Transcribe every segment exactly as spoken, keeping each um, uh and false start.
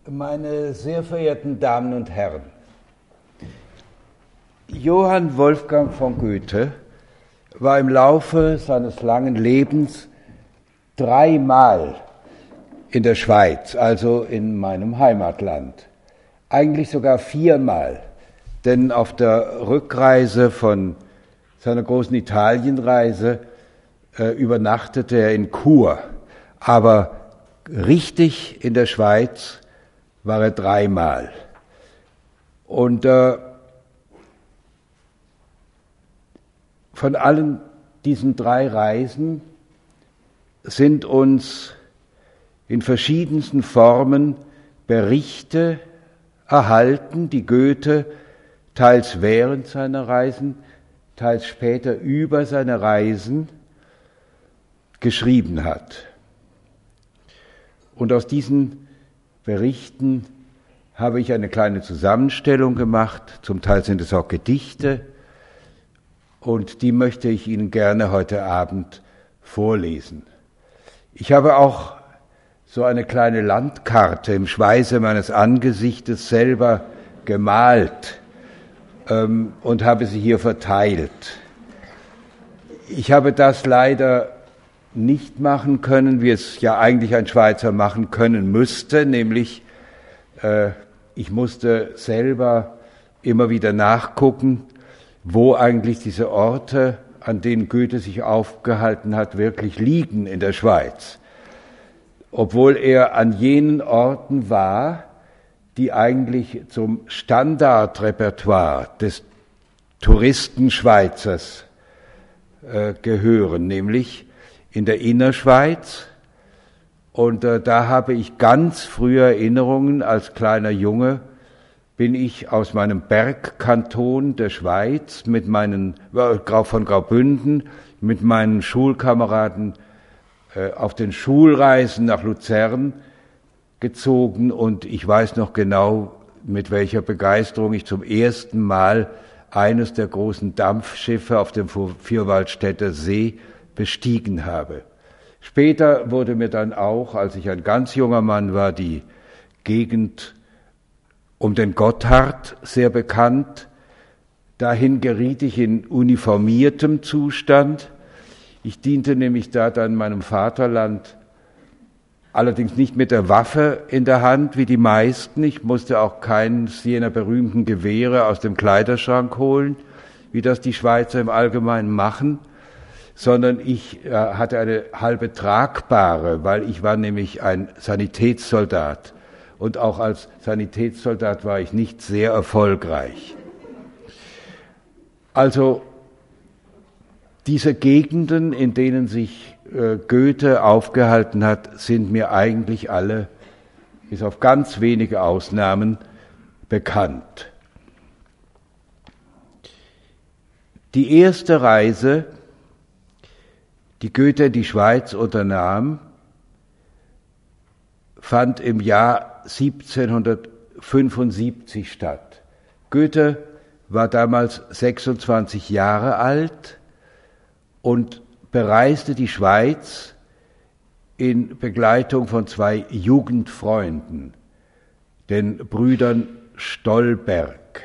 Meine sehr verehrten Damen und Herren, Johann Wolfgang von Goethe war im Laufe seines langen Lebens dreimal in der Schweiz, also in meinem Heimatland. Eigentlich sogar viermal, denn auf der Rückreise von seiner großen Italienreise äh, übernachtete er in Chur. Aber richtig in der Schweiz war er dreimal. Und äh, von allen diesen drei Reisen sind uns in verschiedensten Formen Berichte erhalten, die Goethe teils während seiner Reisen, teils später über seine Reisen geschrieben hat. Und aus diesen Berichten habe ich eine kleine Zusammenstellung gemacht, zum Teil sind es auch Gedichte, und die möchte ich Ihnen gerne heute Abend vorlesen. Ich habe auch so eine kleine Landkarte im Schweiße meines Angesichtes selber gemalt ähm, und habe sie hier verteilt. Ich habe das leider nicht machen können, wie es ja eigentlich ein Schweizer machen können müsste, nämlich äh, ich musste selber immer wieder nachgucken, wo eigentlich diese Orte, an denen Goethe sich aufgehalten hat, wirklich liegen in der Schweiz. Obwohl er an jenen Orten war, die eigentlich zum Standardrepertoire des Touristenschweizers äh, gehören, nämlich in der Innerschweiz. Und äh, da habe ich ganz frühe Erinnerungen. Als kleiner Junge bin ich aus meinem Bergkanton der Schweiz mit meinen, äh, von Graubünden, mit meinen Schulkameraden äh, auf den Schulreisen nach Luzern gezogen. Und ich weiß noch genau, mit welcher Begeisterung ich zum ersten Mal eines der großen Dampfschiffe auf dem Vierwaldstätter See bestiegen habe. Später wurde mir dann auch, als ich ein ganz junger Mann war, die Gegend um den Gotthard sehr bekannt. Dahin geriet ich in uniformiertem Zustand. Ich diente nämlich da dann meinem Vaterland, allerdings nicht mit der Waffe in der Hand wie die meisten. Ich musste auch keines jener berühmten Gewehre aus dem Kleiderschrank holen, wie das die Schweizer im Allgemeinen machen, sondern ich äh, hatte eine halbe tragbare, weil ich war nämlich ein Sanitätssoldat. Und auch als Sanitätssoldat war ich nicht sehr erfolgreich. Also diese Gegenden, in denen sich äh, Goethe aufgehalten hat, sind mir eigentlich alle, bis auf ganz wenige Ausnahmen, bekannt. Die erste Reise, die Goethe in die Schweiz unternahm, fand im Jahr siebzehnhundertfünfundsiebzig statt. Goethe war damals sechsundzwanzig Jahre alt und bereiste die Schweiz in Begleitung von zwei Jugendfreunden, den Brüdern Stolberg.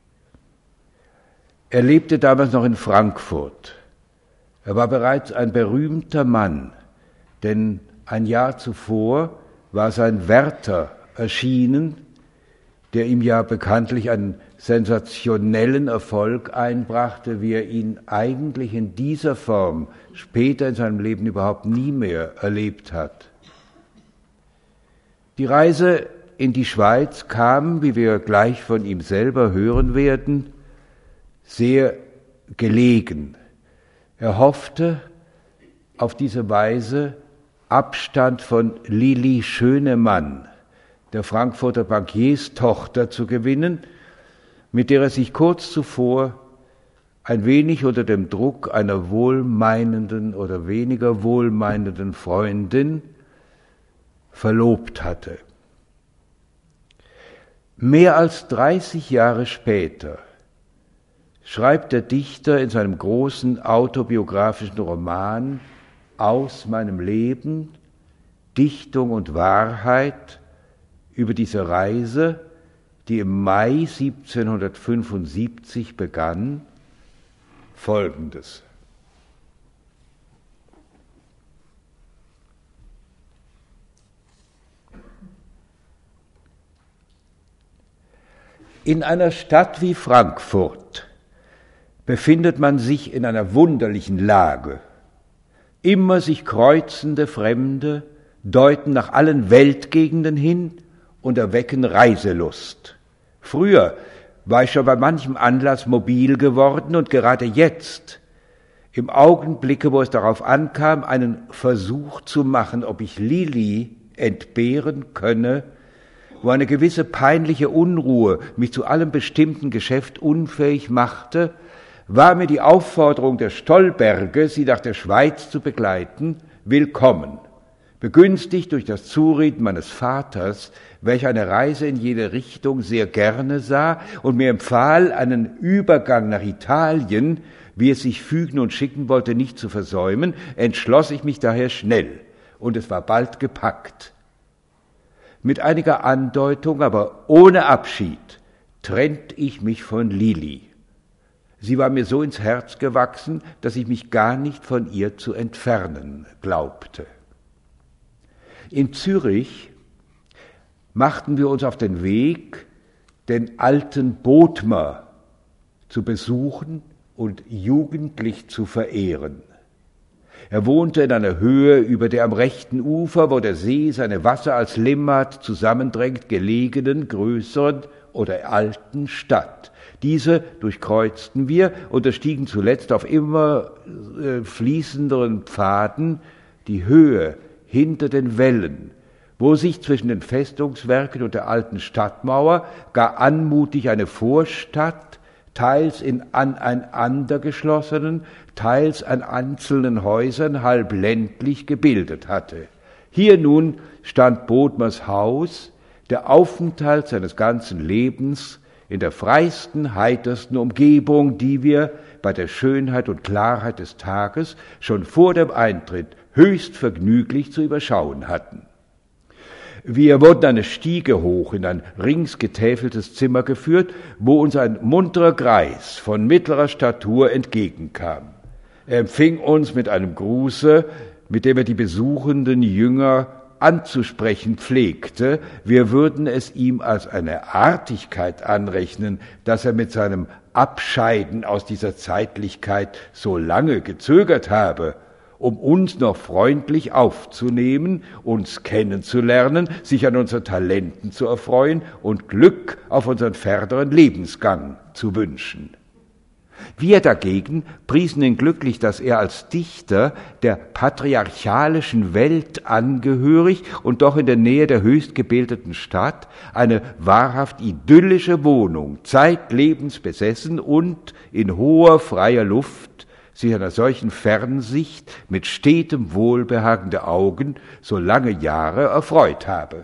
Er lebte damals noch in Frankfurt. Er war bereits ein berühmter Mann, denn ein Jahr zuvor war sein Werther erschienen, der ihm ja bekanntlich einen sensationellen Erfolg einbrachte, wie er ihn eigentlich in dieser Form später in seinem Leben überhaupt nie mehr erlebt hat. Die Reise in die Schweiz kam, wie wir gleich von ihm selber hören werden, sehr gelegen. Er hoffte auf diese Weise Abstand von Lili Schönemann, der Frankfurter Bankierstochter, zu gewinnen, mit der er sich kurz zuvor ein wenig unter dem Druck einer wohlmeinenden oder weniger wohlmeinenden Freundin verlobt hatte. Mehr als dreißig Jahre später schreibt der Dichter in seinem großen autobiografischen Roman Aus meinem Leben, Dichtung und Wahrheit über diese Reise, die im Mai siebzehnhundertfünfundsiebzig begann, Folgendes. In einer Stadt wie Frankfurt befindet man sich in einer wunderlichen Lage. Immer sich kreuzende Fremde deuten nach allen Weltgegenden hin und erwecken Reiselust. Früher war ich schon bei manchem Anlass mobil geworden und gerade jetzt, im Augenblicke, wo es darauf ankam, einen Versuch zu machen, ob ich Lili entbehren könne, wo eine gewisse peinliche Unruhe mich zu allem bestimmten Geschäft unfähig machte, war mir die Aufforderung der Stolberge, sie nach der Schweiz zu begleiten, willkommen, begünstigt durch das Zureden meines Vaters, welcher eine Reise in jede Richtung sehr gerne sah und mir empfahl, einen Übergang nach Italien, wie es sich fügen und schicken wollte, nicht zu versäumen, entschloss ich mich daher schnell, und es war bald gepackt. Mit einiger Andeutung, aber ohne Abschied, trennt ich mich von Lili. Sie war mir so ins Herz gewachsen, dass ich mich gar nicht von ihr zu entfernen glaubte. In Zürich machten wir uns auf den Weg, den alten Bodmer zu besuchen und jugendlich zu verehren. Er wohnte in einer Höhe über der am rechten Ufer, wo der See seine Wasser als Limmat zusammendrängt, gelegenen, größeren oder alten Stadt. Diese durchkreuzten wir und erstiegen zuletzt auf immer äh, fließenderen Pfaden die Höhe hinter den Wällen, wo sich zwischen den Festungswerken und der alten Stadtmauer gar anmutig eine Vorstadt, teils in aneinander geschlossenen, teils an einzelnen Häusern halb ländlich gebildet hatte. Hier nun stand Bodmers Haus, der Aufenthalt seines ganzen Lebens, in der freisten, heitersten Umgebung, die wir bei der Schönheit und Klarheit des Tages schon vor dem Eintritt höchst vergnüglich zu überschauen hatten. Wir wurden eine Stiege hoch in ein rings getäfeltes Zimmer geführt, wo uns ein munterer Greis von mittlerer Statur entgegenkam. Er empfing uns mit einem Gruße, mit dem er die besuchenden Jünger anzusprechen pflegte. Wir würden es ihm als eine Artigkeit anrechnen, dass er mit seinem Abscheiden aus dieser Zeitlichkeit so lange gezögert habe, um uns noch freundlich aufzunehmen, uns kennenzulernen, sich an unseren Talenten zu erfreuen und Glück auf unseren ferneren Lebensgang zu wünschen. Wir dagegen priesen ihn glücklich, dass er als Dichter der patriarchalischen Welt angehörig und doch in der Nähe der höchstgebildeten Stadt eine wahrhaft idyllische Wohnung, zeitlebens besessen und in hoher freier Luft sich einer solchen Fernsicht mit stetem Wohlbehagen der Augen so lange Jahre erfreut habe.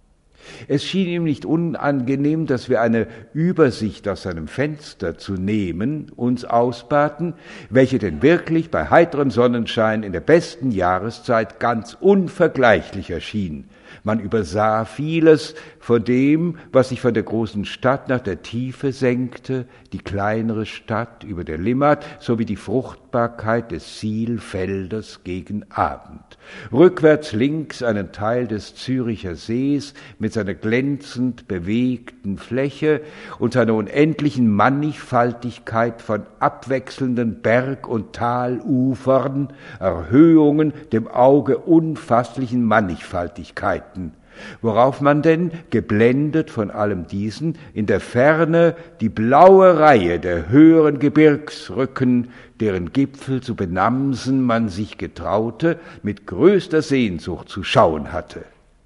Es schien ihm nicht unangenehm, dass wir eine Übersicht aus seinem Fenster zu nehmen uns ausbaten, welche denn wirklich bei heiterem Sonnenschein in der besten Jahreszeit ganz unvergleichlich erschien. Man übersah vieles von dem, was sich von der großen Stadt nach der Tiefe senkte, die kleinere Stadt über der Limmat, sowie die Fruchtbarkeit des Sihlfeldes gegen Abend. Rückwärts links einen Teil des Züricher Sees mit seiner glänzend bewegten Fläche und seiner unendlichen Mannigfaltigkeit von abwechselnden Berg- und Talufern, Erhöhungen, dem Auge unfasslichen Mannigfaltigkeiten, worauf man denn, geblendet von allem diesen, in der Ferne die blaue Reihe der höheren Gebirgsrücken, deren Gipfel zu benamsen man sich getraute, mit größter Sehnsucht zu schauen hatte.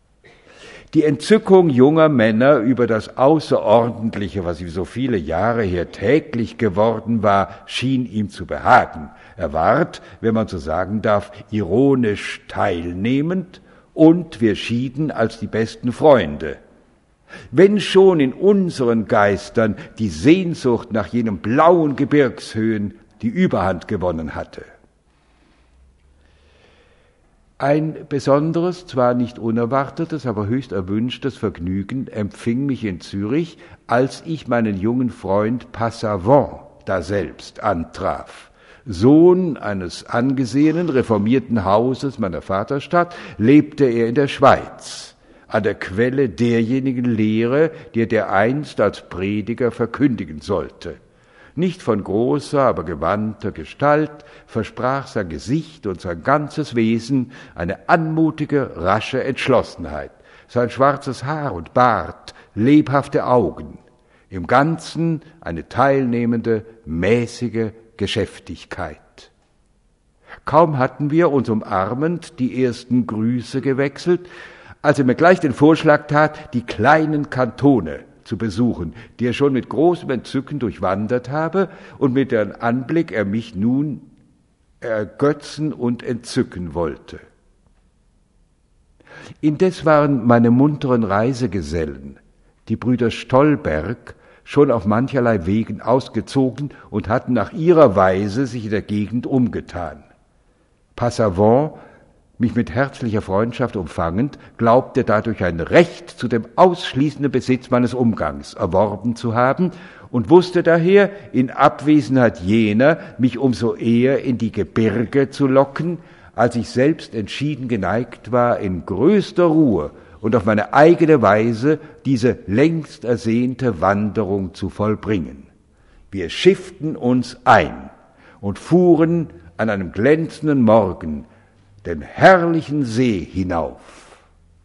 Die Entzückung junger Männer über das Außerordentliche, was ihm so viele Jahre her täglich geworden war, schien ihm zu behagen. Er ward, wenn man so sagen darf, ironisch teilnehmend, und wir schieden als die besten Freunde. Wenn schon in unseren Geistern die Sehnsucht nach jenen blauen Gebirgshöhen die Überhand gewonnen hatte. Ein besonderes, zwar nicht unerwartetes, aber höchst erwünschtes Vergnügen empfing mich in Zürich, als ich meinen jungen Freund Passavant daselbst antraf. Sohn eines angesehenen, reformierten Hauses meiner Vaterstadt, lebte er in der Schweiz, an der Quelle derjenigen Lehre, die er dereinst als Prediger verkündigen sollte. Nicht von großer, aber gewandter Gestalt, versprach sein Gesicht und sein ganzes Wesen eine anmutige, rasche Entschlossenheit. Sein schwarzes Haar und Bart, lebhafte Augen, im Ganzen eine teilnehmende, mäßige Geschäftigkeit. Kaum hatten wir uns umarmend die ersten Grüße gewechselt, als er mir gleich den Vorschlag tat, die kleinen Kantone zu besuchen, die er schon mit großem Entzücken durchwandert habe und mit deren Anblick er mich nun ergötzen und entzücken wollte. Indes waren meine munteren Reisegesellen, die Brüder Stolberg, schon auf mancherlei Wegen ausgezogen und hatten nach ihrer Weise sich in der Gegend umgetan. Passavant, mich mit herzlicher Freundschaft umfangend, glaubte dadurch ein Recht zu dem ausschließenden Besitz meines Umgangs erworben zu haben und wusste daher, in Abwesenheit jener, mich umso eher in die Gebirge zu locken, als ich selbst entschieden geneigt war, in größter Ruhe und auf meine eigene Weise diese längst ersehnte Wanderung zu vollbringen. Wir schifften uns ein und fuhren an einem glänzenden Morgen den herrlichen See hinauf.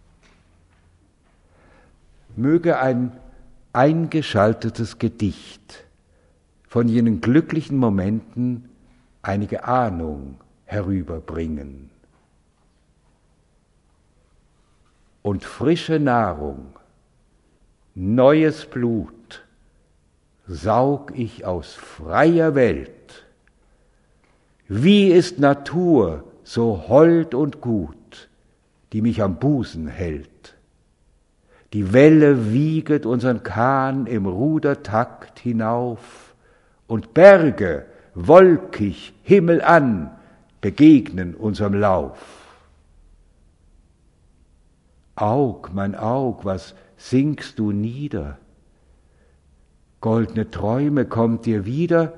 Möge ein eingeschaltetes Gedicht von jenen glücklichen Momenten einige Ahnung herüberbringen. Und frische Nahrung, neues Blut saug ich aus freier Welt. Wie ist Natur so hold und gut, die mich am Busen hält. Die Welle wieget unsern Kahn im Rudertakt hinauf, und Berge, wolkig, himmelan, begegnen unserem Lauf. Aug, mein Aug, was sinkst du nieder? Goldne Träume kommt dir wieder?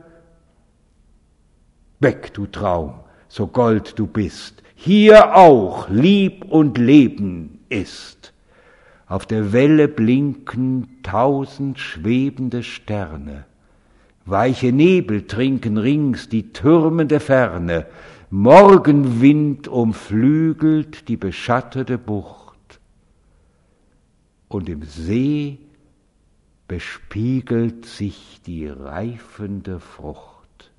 Weg, du Traum, so gold du bist, hier auch Lieb und Leben ist. Auf der Welle blinken tausend schwebende Sterne, weiche Nebel trinken rings die türmende Ferne, Morgenwind umflügelt die beschattete Bucht, und im See bespiegelt sich die reifende Frucht.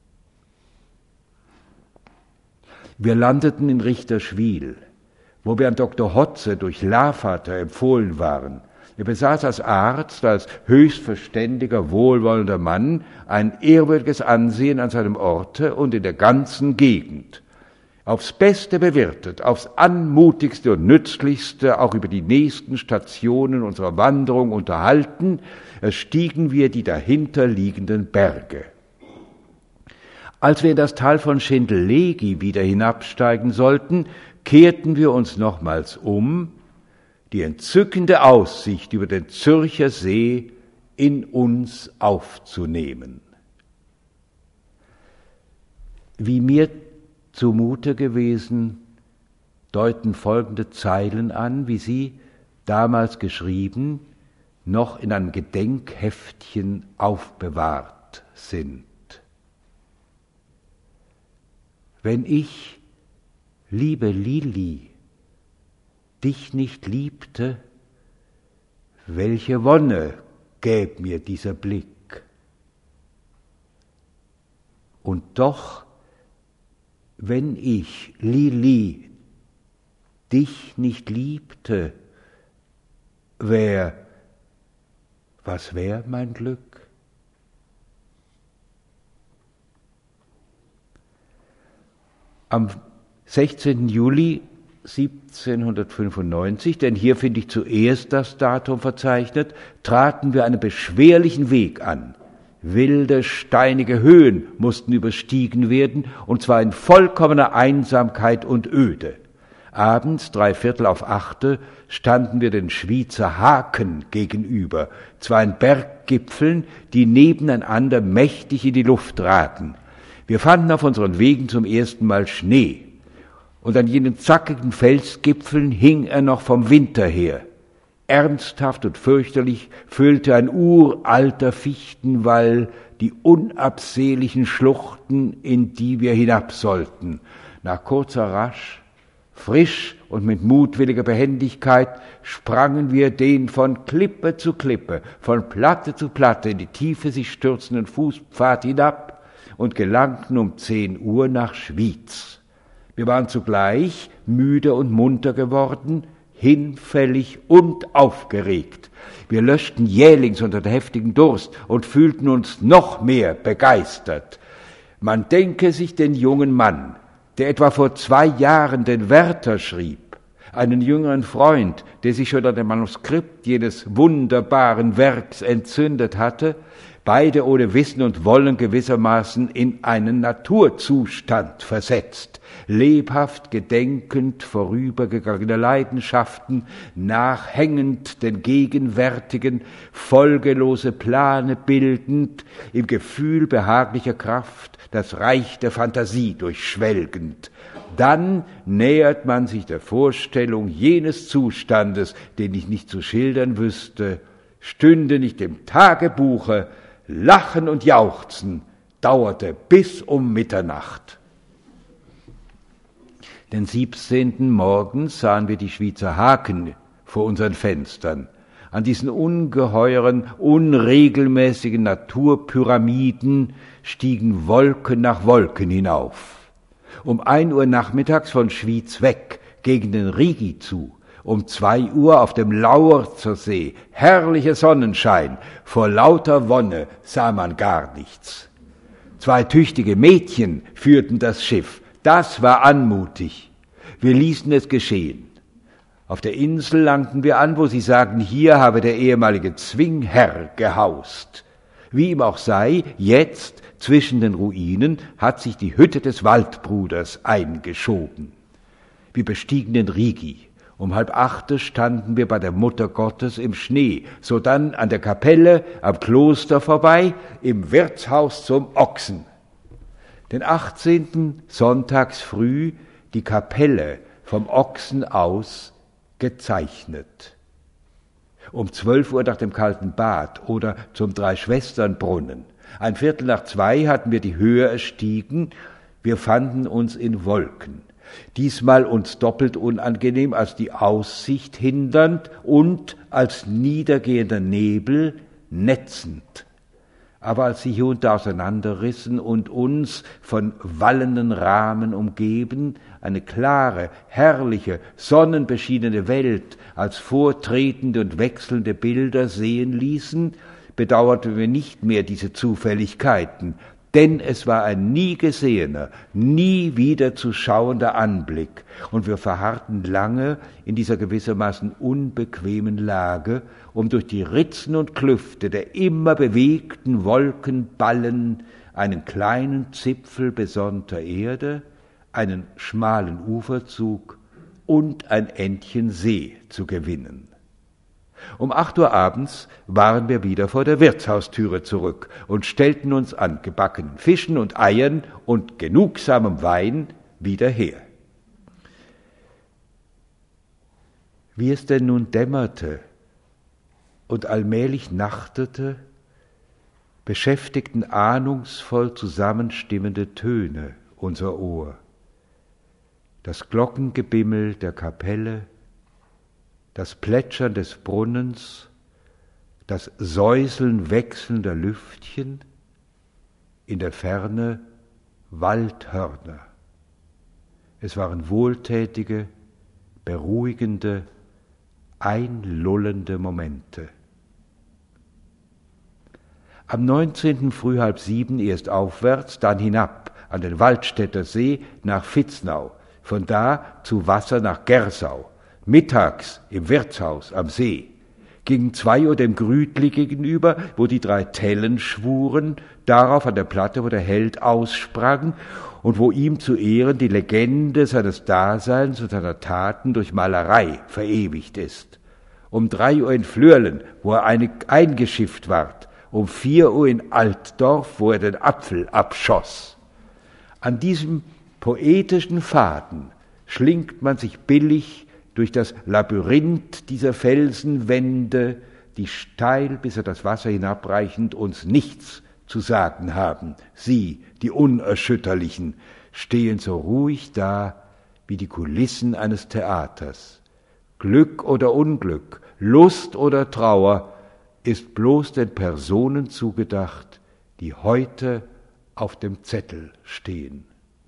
Wir landeten in Richterschwil, wo wir an Doktor Hotze durch Lavater empfohlen waren. Er besaß als Arzt, als höchst verständiger, wohlwollender Mann ein ehrwürdiges Ansehen an seinem Orte und in der ganzen Gegend. Aufs Beste bewirtet, aufs Anmutigste und Nützlichste auch über die nächsten Stationen unserer Wanderung unterhalten, erstiegen wir die dahinter liegenden Berge. Als wir in das Tal von Schindelegi wieder hinabsteigen sollten, kehrten wir uns nochmals um, die entzückende Aussicht über den Zürcher See in uns aufzunehmen. Wie mir zumute gewesen, deuten folgende Zeilen an, wie sie, damals geschrieben, noch in einem Gedenkheftchen aufbewahrt sind. Wenn ich, liebe Lili, dich nicht liebte, welche Wonne gäb mir dieser Blick? Und doch, wenn ich, Lili, dich nicht liebte, wär, was wär mein Glück? Am sechzehnten Juli siebzehnhundertfünfundneunzig, denn hier finde ich zuerst das Datum verzeichnet, traten wir einen beschwerlichen Weg an. Wilde, steinige Höhen mussten überstiegen werden, und zwar in vollkommener Einsamkeit und Öde. Abends, drei Viertel auf achte, standen wir den Schwyzer Haken gegenüber, zwei Berggipfeln, die nebeneinander mächtig in die Luft raten. Wir fanden auf unseren Wegen zum ersten Mal Schnee, und an jenen zackigen Felsgipfeln hing er noch vom Winter her. Ernsthaft und fürchterlich füllte ein uralter Fichtenwall die unabsehlichen Schluchten, in die wir hinab sollten. Nach kurzer Rasch, frisch und mit mutwilliger Behendigkeit sprangen wir den von Klippe zu Klippe, von Platte zu Platte in die Tiefe sich stürzenden Fußpfad hinab und gelangten um zehn Uhr nach Schwyz. Wir waren zugleich müde und munter geworden, hinfällig und aufgeregt. Wir löschten jählings unter der heftigen Durst und fühlten uns noch mehr begeistert. Man denke sich den jungen Mann, der etwa vor zwei Jahren den Werther schrieb, einen jüngeren Freund, der sich schon an dem Manuskript jenes wunderbaren Werks entzündet hatte, beide ohne Wissen und Wollen gewissermaßen in einen Naturzustand versetzt, lebhaft gedenkend vorübergegangener Leidenschaften, nachhängend den gegenwärtigen, folgelose Plane bildend, im Gefühl behaglicher Kraft das Reich der Fantasie durchschwelgend. Dann nähert man sich der Vorstellung jenes Zustandes, den ich nicht zu schildern wüsste, stünde nicht im Tagebuche, Lachen und Jauchzen dauerte bis um Mitternacht. Den siebzehnten morgens sahen wir die Schwyzer Haken vor unseren Fenstern. An diesen ungeheuren, unregelmäßigen Naturpyramiden stiegen Wolken nach Wolken hinauf. Um ein Uhr nachmittags von Schwyz weg, gegen den Rigi zu, um zwei Uhr auf dem Lauerzer See, herrlicher Sonnenschein, vor lauter Wonne sah man gar nichts. Zwei tüchtige Mädchen führten das Schiff, das war anmutig. Wir ließen es geschehen. Auf der Insel langten wir an, wo sie sagten, hier habe der ehemalige Zwingherr gehaust. Wie ihm auch sei, jetzt zwischen den Ruinen hat sich die Hütte des Waldbruders eingeschoben. Wir bestiegen den Rigi. Um halb achte standen wir bei der Mutter Gottes im Schnee, sodann an der Kapelle, am Kloster vorbei, im Wirtshaus zum Ochsen. Den achtzehnten sonntags früh die Kapelle vom Ochsen aus gezeichnet. Um zwölf Uhr nach dem kalten Bad oder zum Dreischwesternbrunnen. Ein Viertel nach zwei hatten wir die Höhe erstiegen, wir fanden uns in Wolken. Diesmal uns doppelt unangenehm als die Aussicht hindernd und als niedergehender Nebel netzend. Aber als sie hier und da auseinanderrissen und uns von wallenden Rahmen umgeben, eine klare, herrliche, sonnenbeschienene Welt als vortretende und wechselnde Bilder sehen ließen, bedauerten wir nicht mehr diese Zufälligkeiten, denn es war ein nie gesehener, nie wieder zu schauender Anblick, und wir verharrten lange in dieser gewissermaßen unbequemen Lage, um durch die Ritzen und Klüfte der immer bewegten Wolkenballen einen kleinen Zipfel besonnter Erde, einen schmalen Uferzug und ein Endchen See zu gewinnen. Um acht Uhr abends waren wir wieder vor der Wirtshaustüre zurück und stellten uns an gebackenen Fischen und Eiern und genugsamem Wein wieder her. Wie es denn nun dämmerte und allmählich nachtete, beschäftigten ahnungsvoll zusammenstimmende Töne unser Ohr. Das Glockengebimmel der Kapelle, das Plätschern des Brunnens, das Säuseln wechselnder Lüftchen, in der Ferne Waldhörner. Es waren wohltätige, beruhigende, einlullende Momente. Am neunzehnten früh halb sieben erst aufwärts, dann hinab an den Waldstätter See nach Vitznau, von da zu Wasser nach Gersau, mittags im Wirtshaus am See, gegen zwei Uhr dem Grütli gegenüber, wo die drei Tellen schwuren, darauf an der Platte, wo der Held aussprang und wo ihm zu Ehren die Legende seines Daseins und seiner Taten durch Malerei verewigt ist. Um drei Uhr in Flürlen, wo er eine, eingeschifft ward, um vier Uhr in Altdorf, wo er den Apfel abschoss. An diesem poetischen Faden schlingt man sich billig durch das Labyrinth dieser Felsenwände, die steil bis an das Wasser hinabreichend uns nichts zu sagen haben. Sie, die Unerschütterlichen, stehen so ruhig da wie die Kulissen eines Theaters. Glück oder Unglück, Lust oder Trauer ist bloß den Personen zugedacht, die heute auf dem Zettel stehen.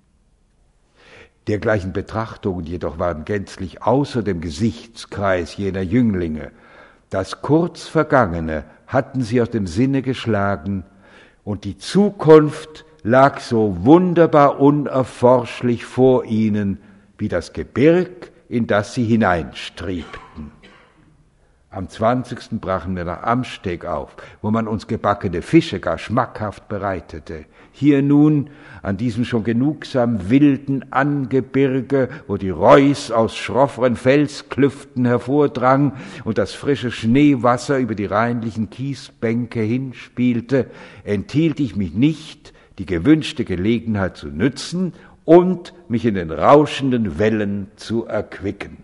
Dergleichen Betrachtungen jedoch waren gänzlich außer dem Gesichtskreis jener Jünglinge. Das kurz Vergangene hatten sie aus dem Sinne geschlagen, und die Zukunft lag so wunderbar unerforschlich vor ihnen, wie das Gebirg, in das sie hineinstrebten. Am zwanzigsten brachen wir nach Amsteg auf, wo man uns gebackene Fische gar schmackhaft bereitete. Hier nun, an diesem schon genugsam wilden Angebirge, wo die Reuss aus schrofferen Felsklüften hervordrang und das frische Schneewasser über die reinlichen Kiesbänke hinspielte, enthielt ich mich nicht, die gewünschte Gelegenheit zu nützen und mich in den rauschenden Wellen zu erquicken.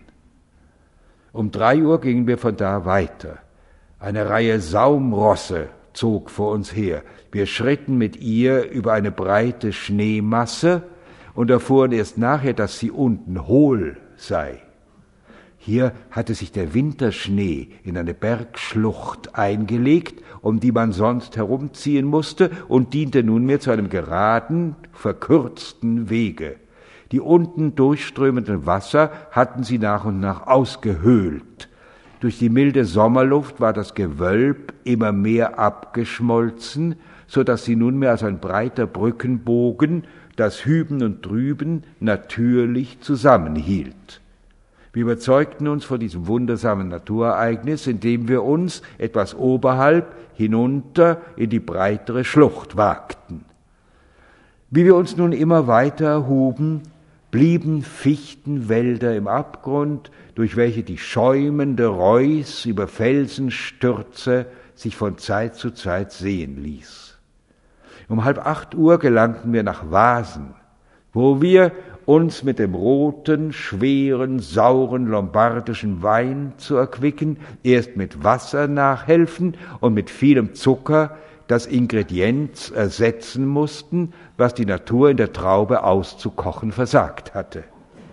Um drei Uhr gingen wir von da weiter. Eine Reihe Saumrosse zog vor uns her. Wir schritten mit ihr über eine breite Schneemasse und erfuhren erst nachher, dass sie unten hohl sei. Hier hatte sich der Winterschnee in eine Bergschlucht eingelegt, um die man sonst herumziehen musste, und diente nunmehr zu einem geraden, verkürzten Wege. Die unten durchströmenden Wasser hatten sie nach und nach ausgehöhlt. Durch die milde Sommerluft war das Gewölb immer mehr abgeschmolzen, so dass sie nunmehr als ein breiter Brückenbogen das Hüben und Drüben natürlich zusammenhielt. Wir überzeugten uns von diesem wundersamen Naturereignis, indem wir uns etwas oberhalb hinunter in die breitere Schlucht wagten. Wie wir uns nun immer weiter erhuben, blieben Fichtenwälder im Abgrund, durch welche die schäumende Reuss über Felsenstürze sich von Zeit zu Zeit sehen ließ. Um halb acht Uhr gelangten wir nach Wasen, wo wir uns mit dem roten, schweren, sauren lombardischen Wein zu erquicken, erst mit Wasser nachhelfen und mit vielem Zucker das Ingredienz ersetzen mussten, was die Natur in der Traube auszukochen versagt hatte.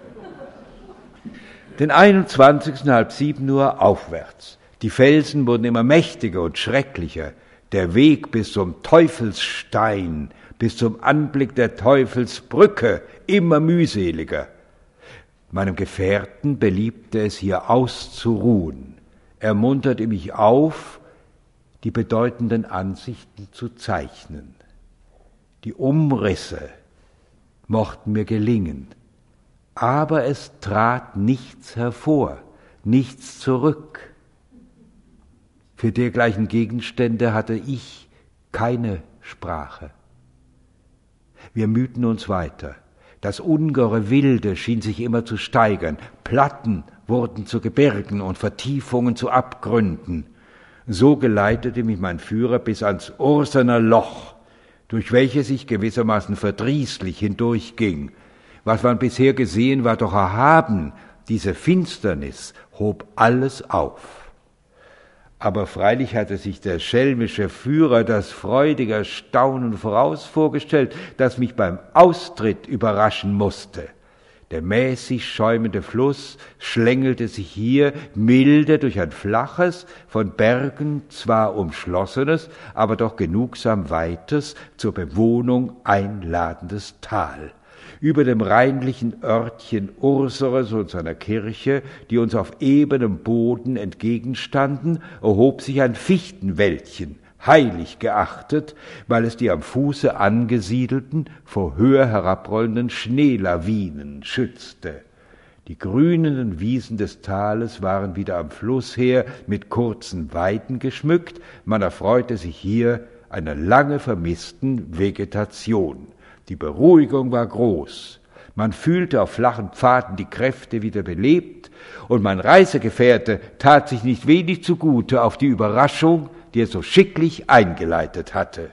Den einundzwanzigsten halb sieben Uhr aufwärts. Die Felsen wurden immer mächtiger und schrecklicher. Der Weg bis zum Teufelsstein, bis zum Anblick der Teufelsbrücke, immer mühseliger. Meinem Gefährten beliebte es, hier auszuruhen. Er munterte mich auf, die bedeutenden Ansichten zu zeichnen. Die Umrisse mochten mir gelingen, aber es trat nichts hervor, nichts zurück. Für dergleichen Gegenstände hatte ich keine Sprache. Wir mühten uns weiter. Das ungeheure Wilde schien sich immer zu steigern. Platten wurden zu Gebirgen und Vertiefungen zu Abgründen. So geleitete mich mein Führer bis ans Ursener Loch, durch welches ich gewissermaßen verdrießlich hindurchging. Was man bisher gesehen, war doch erhaben. Diese Finsternis hob alles auf. Aber freilich hatte sich der schelmische Führer das freudige Erstaunen voraus vorgestellt, das mich beim Austritt überraschen musste. Der mäßig schäumende Fluss schlängelte sich hier milde durch ein flaches, von Bergen zwar umschlossenes, aber doch genugsam weites, zur Bewohnung einladendes Tal. Über dem reinlichen Örtchen Urseres und seiner Kirche, die uns auf ebenem Boden entgegenstanden, erhob sich ein Fichtenwäldchen, heilig geachtet, weil es die am Fuße angesiedelten, vor höher herabrollenden Schneelawinen schützte. Die grünenden Wiesen des Tales waren wieder am Fluss her mit kurzen Weiden geschmückt. Man erfreute sich hier einer lange vermissten Vegetation. Die Beruhigung war groß. Man fühlte auf flachen Pfaden die Kräfte wieder belebt, und mein Reisegefährte tat sich nicht wenig zugute auf die Überraschung, die er so schicklich eingeleitet hatte.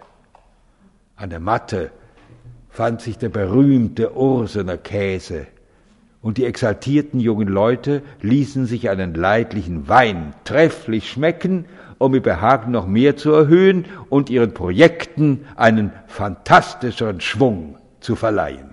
An der Matte fand sich der berühmte Ursener Käse, und die exaltierten jungen Leute ließen sich einen leidlichen Wein trefflich schmecken, um ihr Behagen noch mehr zu erhöhen und ihren Projekten einen fantastischeren Schwung zu verleihen.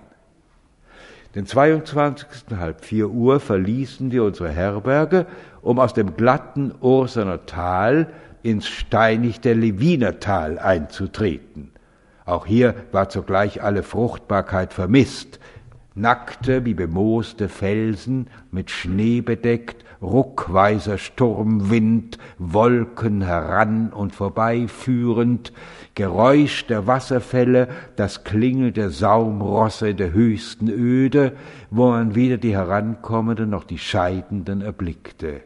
Den zweiundzwanzigsten halb vier Uhr verließen wir unsere Herberge, um aus dem glatten Ursener Tal ins steinigte Lewiner Tal einzutreten. Auch hier war zugleich alle Fruchtbarkeit vermisst. Nackte wie bemooste Felsen, mit Schnee bedeckt, ruckweiser Sturmwind, Wolken heran und vorbeiführend, Geräusch der Wasserfälle, das Klingeln der Saumrosse in der höchsten Öde, wo man weder die Herankommenden noch die Scheidenden erblickte.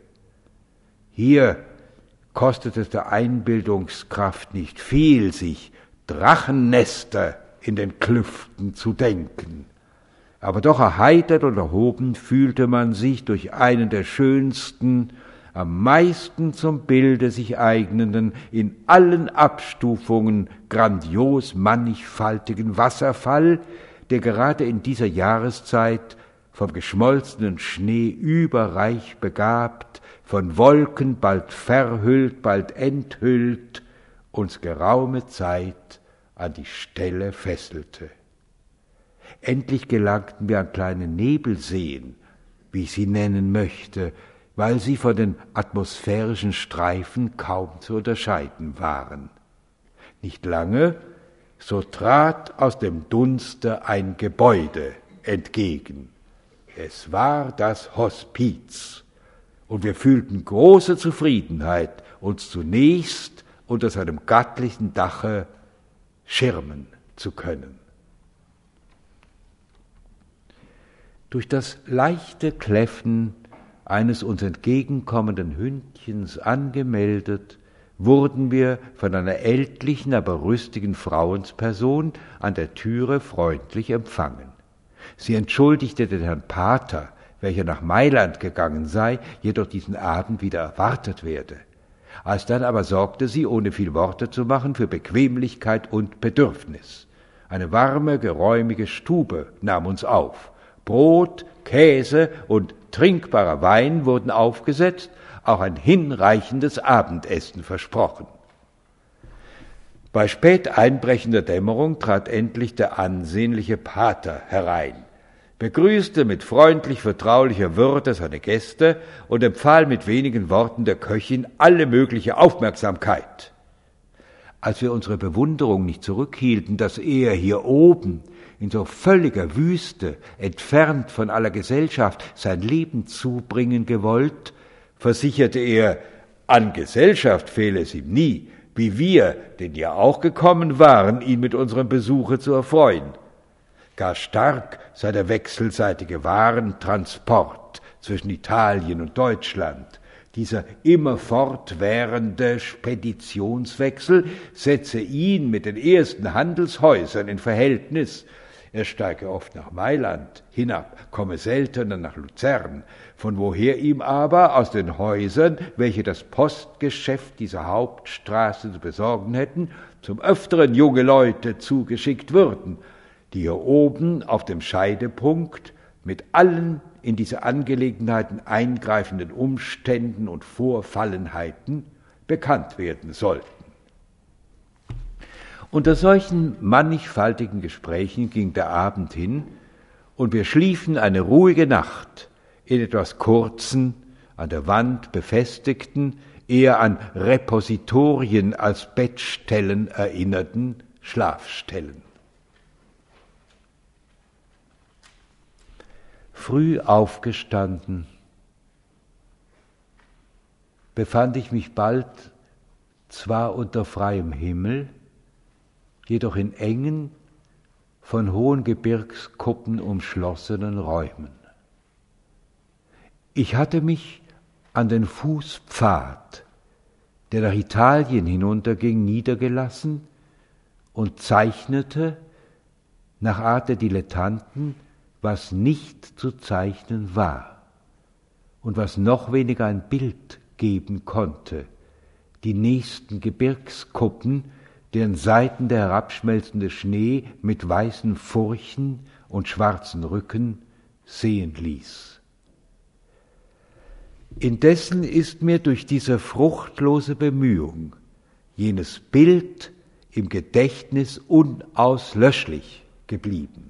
Hier kostet es der Einbildungskraft nicht viel, sich Drachennester in den Klüften zu denken. Aber doch erheitert und erhoben fühlte man sich durch einen der schönsten, am meisten zum Bilde sich eignenden, in allen Abstufungen grandios mannigfaltigen Wasserfall, der gerade in dieser Jahreszeit vom geschmolzenen Schnee überreich begabt, von Wolken bald verhüllt, bald enthüllt, uns geraume Zeit an die Stelle fesselte. Endlich gelangten wir an kleine Nebelseen, wie ich sie nennen möchte, weil sie von den atmosphärischen Streifen kaum zu unterscheiden waren. Nicht lange, so trat aus dem Dunste ein Gebäude entgegen. Es war das Hospiz, und wir fühlten große Zufriedenheit, uns zunächst unter seinem gattlichen Dache schirmen zu können. Durch das leichte Kläffen eines uns entgegenkommenden Hündchens angemeldet, wurden wir von einer ältlichen, aber rüstigen Frauensperson an der Türe freundlich empfangen. Sie entschuldigte den Herrn Pater, welcher nach Mailand gegangen sei, jedoch diesen Abend wieder erwartet werde. Alsdann aber sorgte sie, ohne viel Worte zu machen, für Bequemlichkeit und Bedürfnis. Eine warme, geräumige Stube nahm uns auf. Brot, Käse und trinkbarer Wein wurden aufgesetzt, auch ein hinreichendes Abendessen versprochen. Bei spät einbrechender Dämmerung trat endlich der ansehnliche Pater herein, begrüßte mit freundlich vertraulicher Würde seine Gäste und empfahl mit wenigen Worten der Köchin alle mögliche Aufmerksamkeit. Als wir unsere Bewunderung nicht zurückhielten, dass er hier oben in so völliger Wüste, entfernt von aller Gesellschaft, sein Leben zubringen gewollt, versicherte er, an Gesellschaft fehle es ihm nie, wie wir, denn ja auch gekommen waren, ihn mit unserem Besuche zu erfreuen. Gar stark sei der wechselseitige Warentransport zwischen Italien und Deutschland. Dieser immer fortwährende Speditionswechsel setze ihn mit den ersten Handelshäusern in Verhältnis. Er steige oft nach Mailand hinab, komme seltener nach Luzern, von woher ihm aber aus den Häusern, welche das Postgeschäft dieser Hauptstraße zu besorgen hätten, zum Öfteren junge Leute zugeschickt würden, die hier oben auf dem Scheidepunkt mit allen in diese Angelegenheiten eingreifenden Umständen und Vorfallenheiten bekannt werden sollten. Unter solchen mannigfaltigen Gesprächen ging der Abend hin, und wir schliefen eine ruhige Nacht in etwas kurzen, an der Wand befestigten, eher an Repositorien als Bettstellen erinnerten Schlafstellen. Früh aufgestanden, befand ich mich bald zwar unter freiem Himmel, jedoch in engen, von hohen Gebirgskuppen umschlossenen Räumen. Ich hatte mich an den Fußpfad, der nach Italien hinunterging, niedergelassen und zeichnete nach Art der Dilettanten, was nicht zu zeichnen war und was noch weniger ein Bild geben konnte. Die nächsten Gebirgskuppen, deren Seiten der herabschmelzende Schnee mit weißen Furchen und schwarzen Rücken sehen ließ. Indessen ist mir durch diese fruchtlose Bemühung jenes Bild im Gedächtnis unauslöschlich geblieben.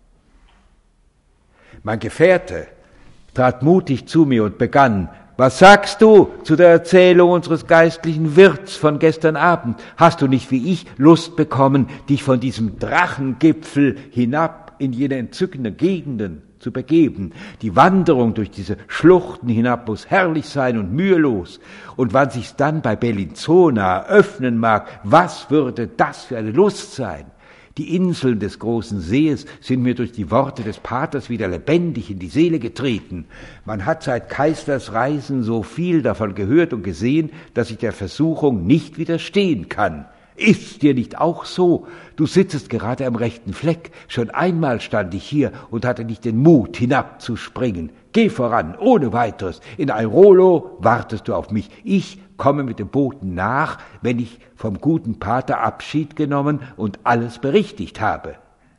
Mein Gefährte trat mutig zu mir und begann: Was sagst du zu der Erzählung unseres geistlichen Wirts von gestern Abend? Hast du nicht wie ich Lust bekommen, dich von diesem Drachengipfel hinab in jene entzückenden Gegenden zu begeben? Die Wanderung durch diese Schluchten hinab muss herrlich sein und mühelos. Und wann sich's dann bei Bellinzona öffnen mag, was würde das für eine Lust sein? Die Inseln des großen Sees sind mir durch die Worte des Paters wieder lebendig in die Seele getreten. Man hat seit Keislers Reisen so viel davon gehört und gesehen, dass ich der Versuchung nicht widerstehen kann. Ist dir nicht auch so? Du sitzest gerade am rechten Fleck. Schon einmal stand ich hier und hatte nicht den Mut, hinabzuspringen. Geh voran, ohne weiteres. In Airolo wartest du auf mich. Ich komme mit dem Boten nach, wenn ich vom guten Pater Abschied genommen und alles berichtigt habe.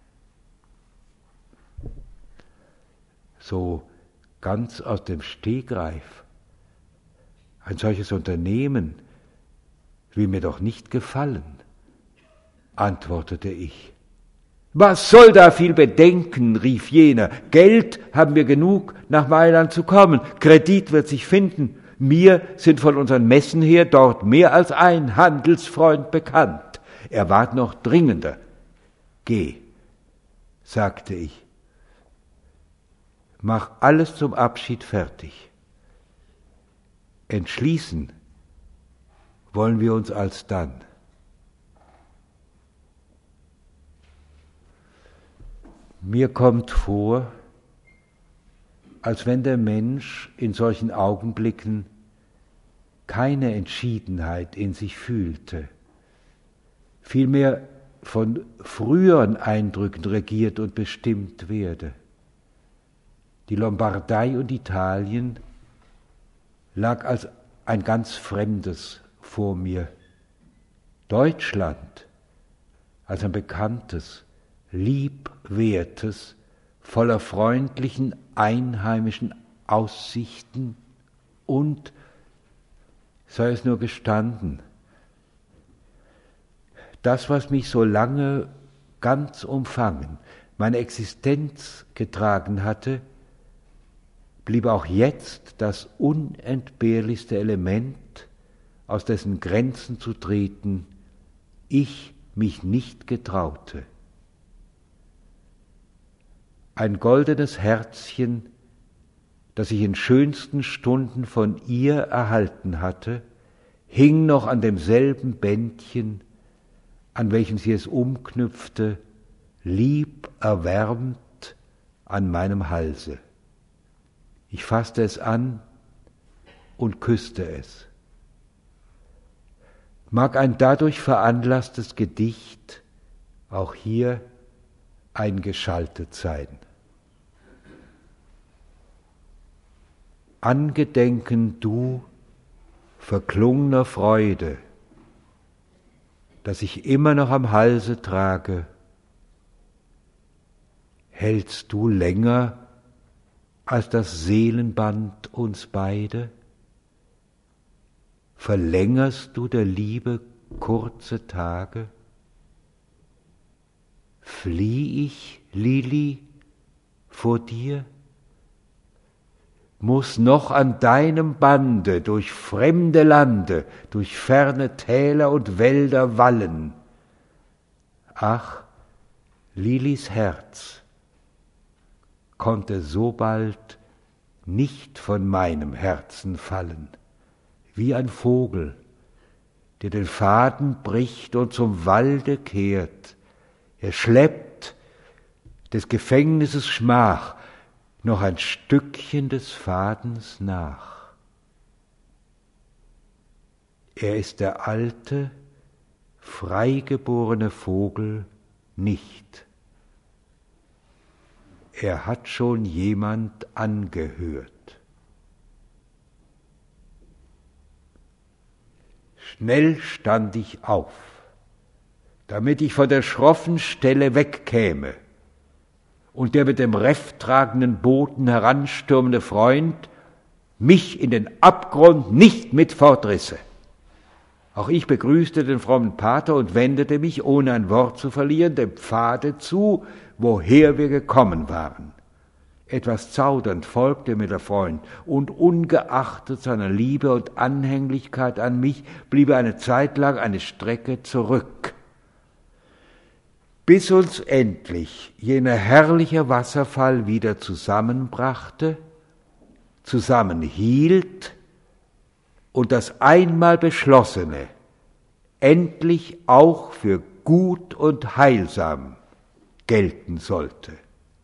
So ganz aus dem Stegreif. Ein solches Unternehmen will mir doch nicht gefallen, antwortete ich. Was soll da viel bedenken, rief jener. Geld haben wir genug, nach Mailand zu kommen. Kredit wird sich finden. Mir sind von unseren Messen her dort mehr als ein Handelsfreund bekannt. Er ward noch dringender. Geh, sagte ich. Mach alles zum Abschied fertig. Entschließen wollen wir uns alsdann. Mir kommt vor, als wenn der Mensch in solchen Augenblicken keine Entschiedenheit in sich fühlte, vielmehr von früheren Eindrücken regiert und bestimmt werde. Die Lombardei und Italien lag als ein ganz Fremdes vor mir. Deutschland als ein bekanntes, liebwertes, voller freundlichen einheimischen Aussichten und, sei es nur gestanden, das, was mich so lange ganz umfangen, meine Existenz getragen hatte, blieb auch jetzt das unentbehrlichste Element, aus dessen Grenzen zu treten ich mich nicht getraute. Ein goldenes Herzchen, das ich in schönsten Stunden von ihr erhalten hatte, hing noch an demselben Bändchen, an welchem sie es umknüpfte, lieb erwärmt an meinem Halse. Ich fasste es an und küsste es. Mag ein dadurch veranlasstes Gedicht auch hier eingeschaltet sein. Angedenken du verklungener Freude, das ich immer noch am Halse trage, hältst du länger als das Seelenband uns beide? Verlängerst du der Liebe kurze Tage? Flieh ich, Lili, vor dir? Muß noch an deinem Bande durch fremde Lande, durch ferne Täler und Wälder wallen? Ach, Lilis Herz konnte so bald nicht von meinem Herzen fallen, wie ein Vogel, der den Faden bricht und zum Walde kehrt. Er schleppt des Gefängnisses Schmach, noch ein Stückchen des Fadens nach. Er ist der alte, freigeborene Vogel nicht. Er hat schon jemand angehört. Schnell stand ich auf, damit ich von der schroffen Stelle wegkäme, und der mit dem reff-tragenden Boten heranstürmende Freund mich in den Abgrund nicht mit fortrisse. Auch ich begrüßte den frommen Pater und wendete mich, ohne ein Wort zu verlieren, dem Pfade zu, woher wir gekommen waren. Etwas zaudernd folgte mir der Freund, und ungeachtet seiner Liebe und Anhänglichkeit an mich, blieb er eine Zeit lang eine Strecke zurück, bis uns endlich jener herrliche Wasserfall wieder zusammenbrachte, zusammenhielt und das einmal Beschlossene endlich auch für gut und heilsam gelten sollte.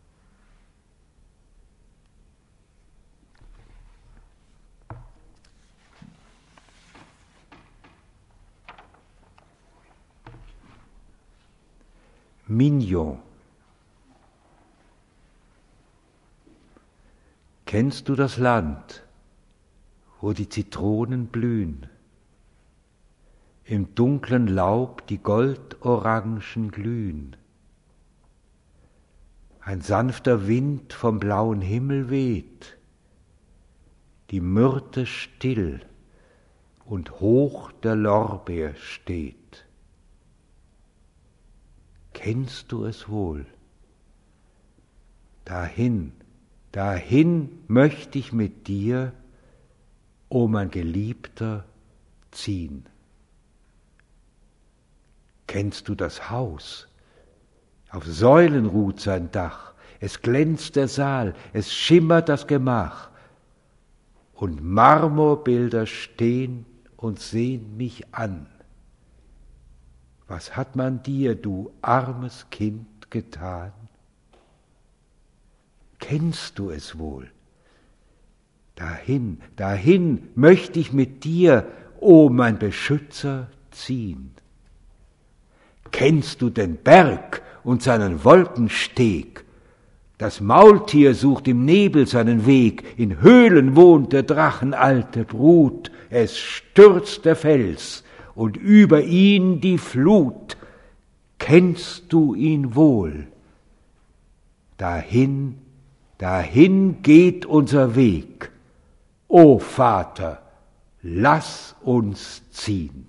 Mignon. Kennst du das Land, wo die Zitronen blühen, im dunklen Laub die Goldorangen glühen, ein sanfter Wind vom blauen Himmel weht, die Myrte still und hoch der Lorbeer steht? Kennst du es wohl? Dahin, dahin möchte ich mit dir, o mein Geliebter, ziehen. Kennst du das Haus? Auf Säulen ruht sein Dach, es glänzt der Saal, es schimmert das Gemach, und Marmorbilder stehen und sehen mich an. Was hat man dir, du armes Kind, getan? Kennst du es wohl? Dahin, dahin möchte ich mit dir, o mein Beschützer, ziehen. Kennst du den Berg und seinen Wolkensteg? Das Maultier sucht im Nebel seinen Weg, in Höhlen wohnt der Drachenalte Brut, es stürzt der Fels, und über ihn die Flut. Kennst du ihn wohl? Dahin, dahin geht unser Weg. O Vater, lass uns ziehen.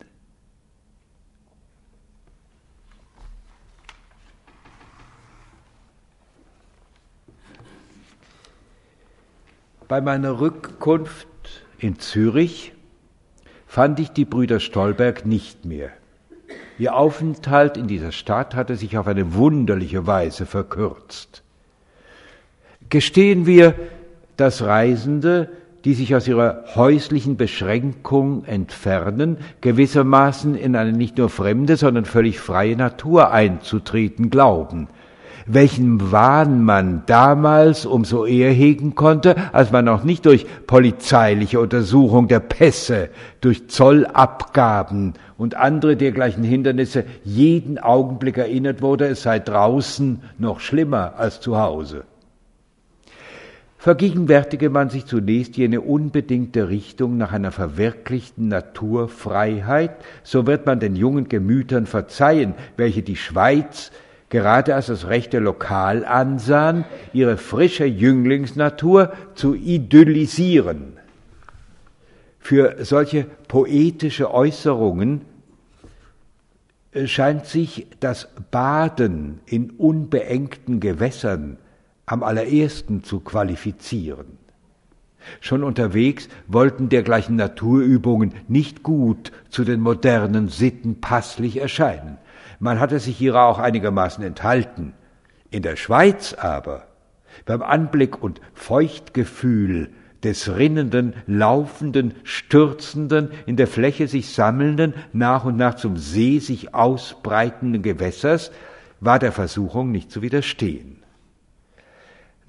Bei meiner Rückkunft in Zürich fand ich die Brüder Stolberg nicht mehr. Ihr Aufenthalt in dieser Stadt hatte sich auf eine wunderliche Weise verkürzt. Gestehen wir, dass Reisende, die sich aus ihrer häuslichen Beschränkung entfernen, gewissermaßen in eine nicht nur fremde, sondern völlig freie Natur einzutreten glauben, welchen Wahn man damals umso eher hegen konnte, als man noch nicht durch polizeiliche Untersuchung der Pässe, durch Zollabgaben und andere dergleichen Hindernisse jeden Augenblick erinnert wurde, es sei draußen noch schlimmer als zu Hause. Vergegenwärtige man sich zunächst jene unbedingte Richtung nach einer verwirklichten Naturfreiheit, so wird man den jungen Gemütern verzeihen, welche die Schweiz gerade als das rechte Lokal ansahen, ihre frische Jünglingsnatur zu idyllisieren. Für solche poetische Äußerungen scheint sich das Baden in unbeengten Gewässern am allerersten zu qualifizieren. Schon unterwegs wollten dergleichen Naturübungen nicht gut zu den modernen Sitten passlich erscheinen. Man hatte sich ihrer auch einigermaßen enthalten. In der Schweiz aber, beim Anblick und Feuchtgefühl des rinnenden, laufenden, stürzenden, in der Fläche sich sammelnden, nach und nach zum See sich ausbreitenden Gewässers, war der Versuchung nicht zu widerstehen.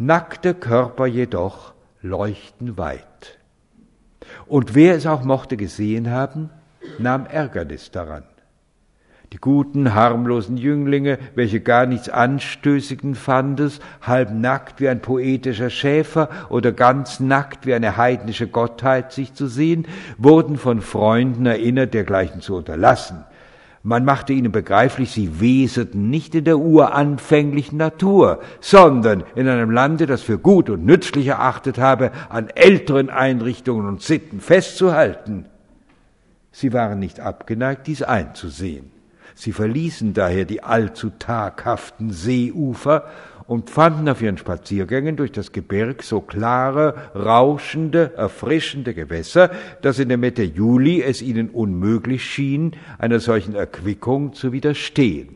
nackte Körper jedoch leuchten weit. Und wer es auch mochte gesehen haben, nahm Ärgernis daran. Die guten, harmlosen Jünglinge, welche gar nichts Anstößigen fandes, halb nackt wie ein poetischer Schäfer oder ganz nackt wie eine heidnische Gottheit sich zu sehen, wurden von Freunden erinnert, dergleichen zu unterlassen. Man machte ihnen begreiflich, sie weseten nicht in der uranfänglichen Natur, sondern in einem Lande, das für gut und nützlich erachtet habe, an älteren Einrichtungen und Sitten festzuhalten. Sie waren nicht abgeneigt, dies einzusehen. Sie verließen daher die allzu taghaften Seeufer und fanden auf ihren Spaziergängen durch das Gebirg so klare, rauschende, erfrischende Gewässer, dass in der Mitte Juli es ihnen unmöglich schien, einer solchen Erquickung zu widerstehen.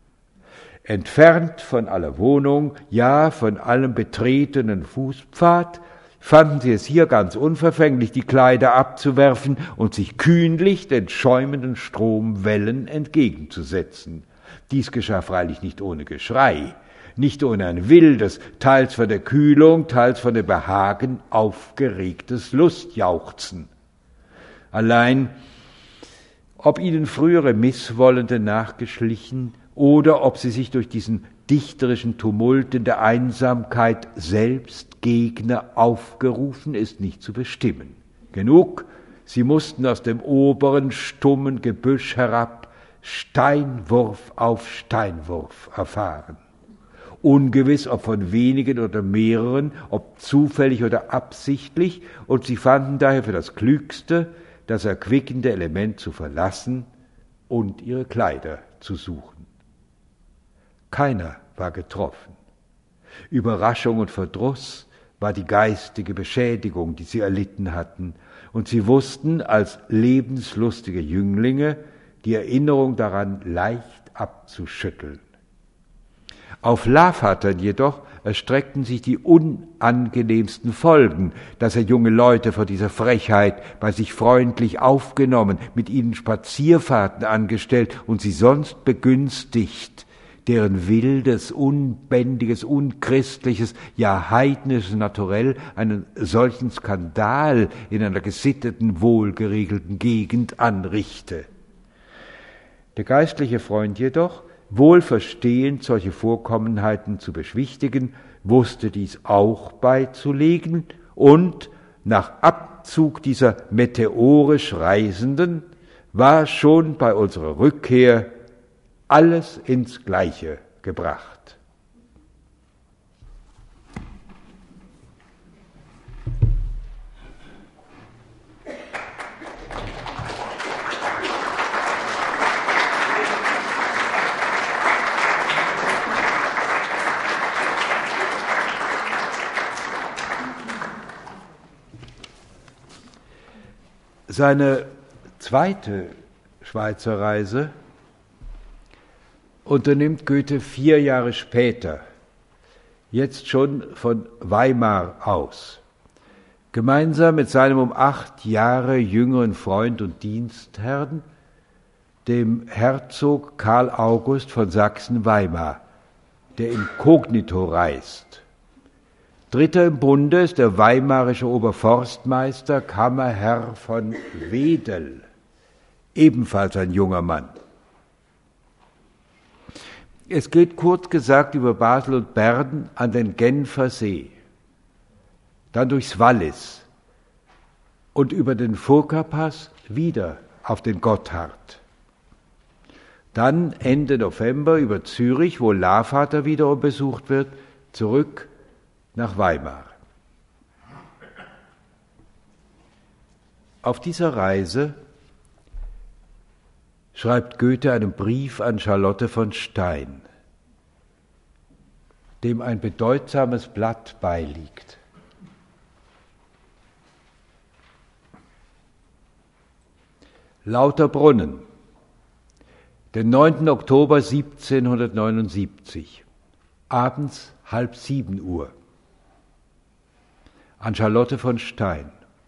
Entfernt von aller Wohnung, ja von allem betretenen Fußpfad, fanden sie es hier ganz unverfänglich, die Kleider abzuwerfen und sich kühnlich den schäumenden Stromwellen entgegenzusetzen. Dies geschah freilich nicht ohne Geschrei, nicht ohne ein wildes, teils von der Kühlung, teils von dem Behagen aufgeregtes Lustjauchzen. Allein, ob ihnen frühere Misswollende nachgeschlichen oder ob sie sich durch diesen dichterischen Tumult in der Einsamkeit selbst Gegner aufgerufen, ist nicht zu bestimmen. Genug, sie mussten aus dem oberen, stummen Gebüsch herab Steinwurf auf Steinwurf erfahren. Ungewiss, ob von wenigen oder mehreren, ob zufällig oder absichtlich, und sie fanden daher für das Klügste, das erquickende Element zu verlassen und ihre Kleider zu suchen. Keiner war getroffen. Überraschung und Verdruss war die geistige Beschädigung, die sie erlitten hatten, und sie wussten als lebenslustige Jünglinge die Erinnerung daran leicht abzuschütteln. Auf Lavater jedoch erstreckten sich die unangenehmsten Folgen, dass er junge Leute vor dieser Frechheit bei sich freundlich aufgenommen, mit ihnen Spazierfahrten angestellt und sie sonst begünstigt, deren wildes, unbändiges, unchristliches, ja heidnisches Naturell einen solchen Skandal in einer gesitteten, wohlgeregelten Gegend anrichte. Der geistliche Freund jedoch, wohl verstehend, solche Vorkommenheiten zu beschwichtigen, wusste dies auch beizulegen und nach Abzug dieser meteorisch Reisenden war schon bei unserer Rückkehr alles ins Gleiche gebracht. Seine zweite Schweizer Reise unternimmt Goethe vier Jahre später, jetzt schon von Weimar aus, gemeinsam mit seinem um acht Jahre jüngeren Freund und Dienstherrn, dem Herzog Karl August von Sachsen-Weimar, der inkognito reist. Dritter im Bunde ist der weimarische Oberforstmeister Kammerherr von Wedel, ebenfalls ein junger Mann. Es geht kurz gesagt über Basel und Bern an den Genfer See, dann durchs Wallis und über den Furka-Pass wieder auf den Gotthard. Dann Ende November über Zürich, wo Lavater wiederum besucht wird, zurück nach Weimar. Auf dieser Reise schreibt Goethe einen Brief an Charlotte von Stein, dem ein bedeutsames Blatt beiliegt. Lauterbrunnen, den neunten Oktober siebzehnhundertneunundsiebzig, abends halb sieben Uhr. An Charlotte von Stein.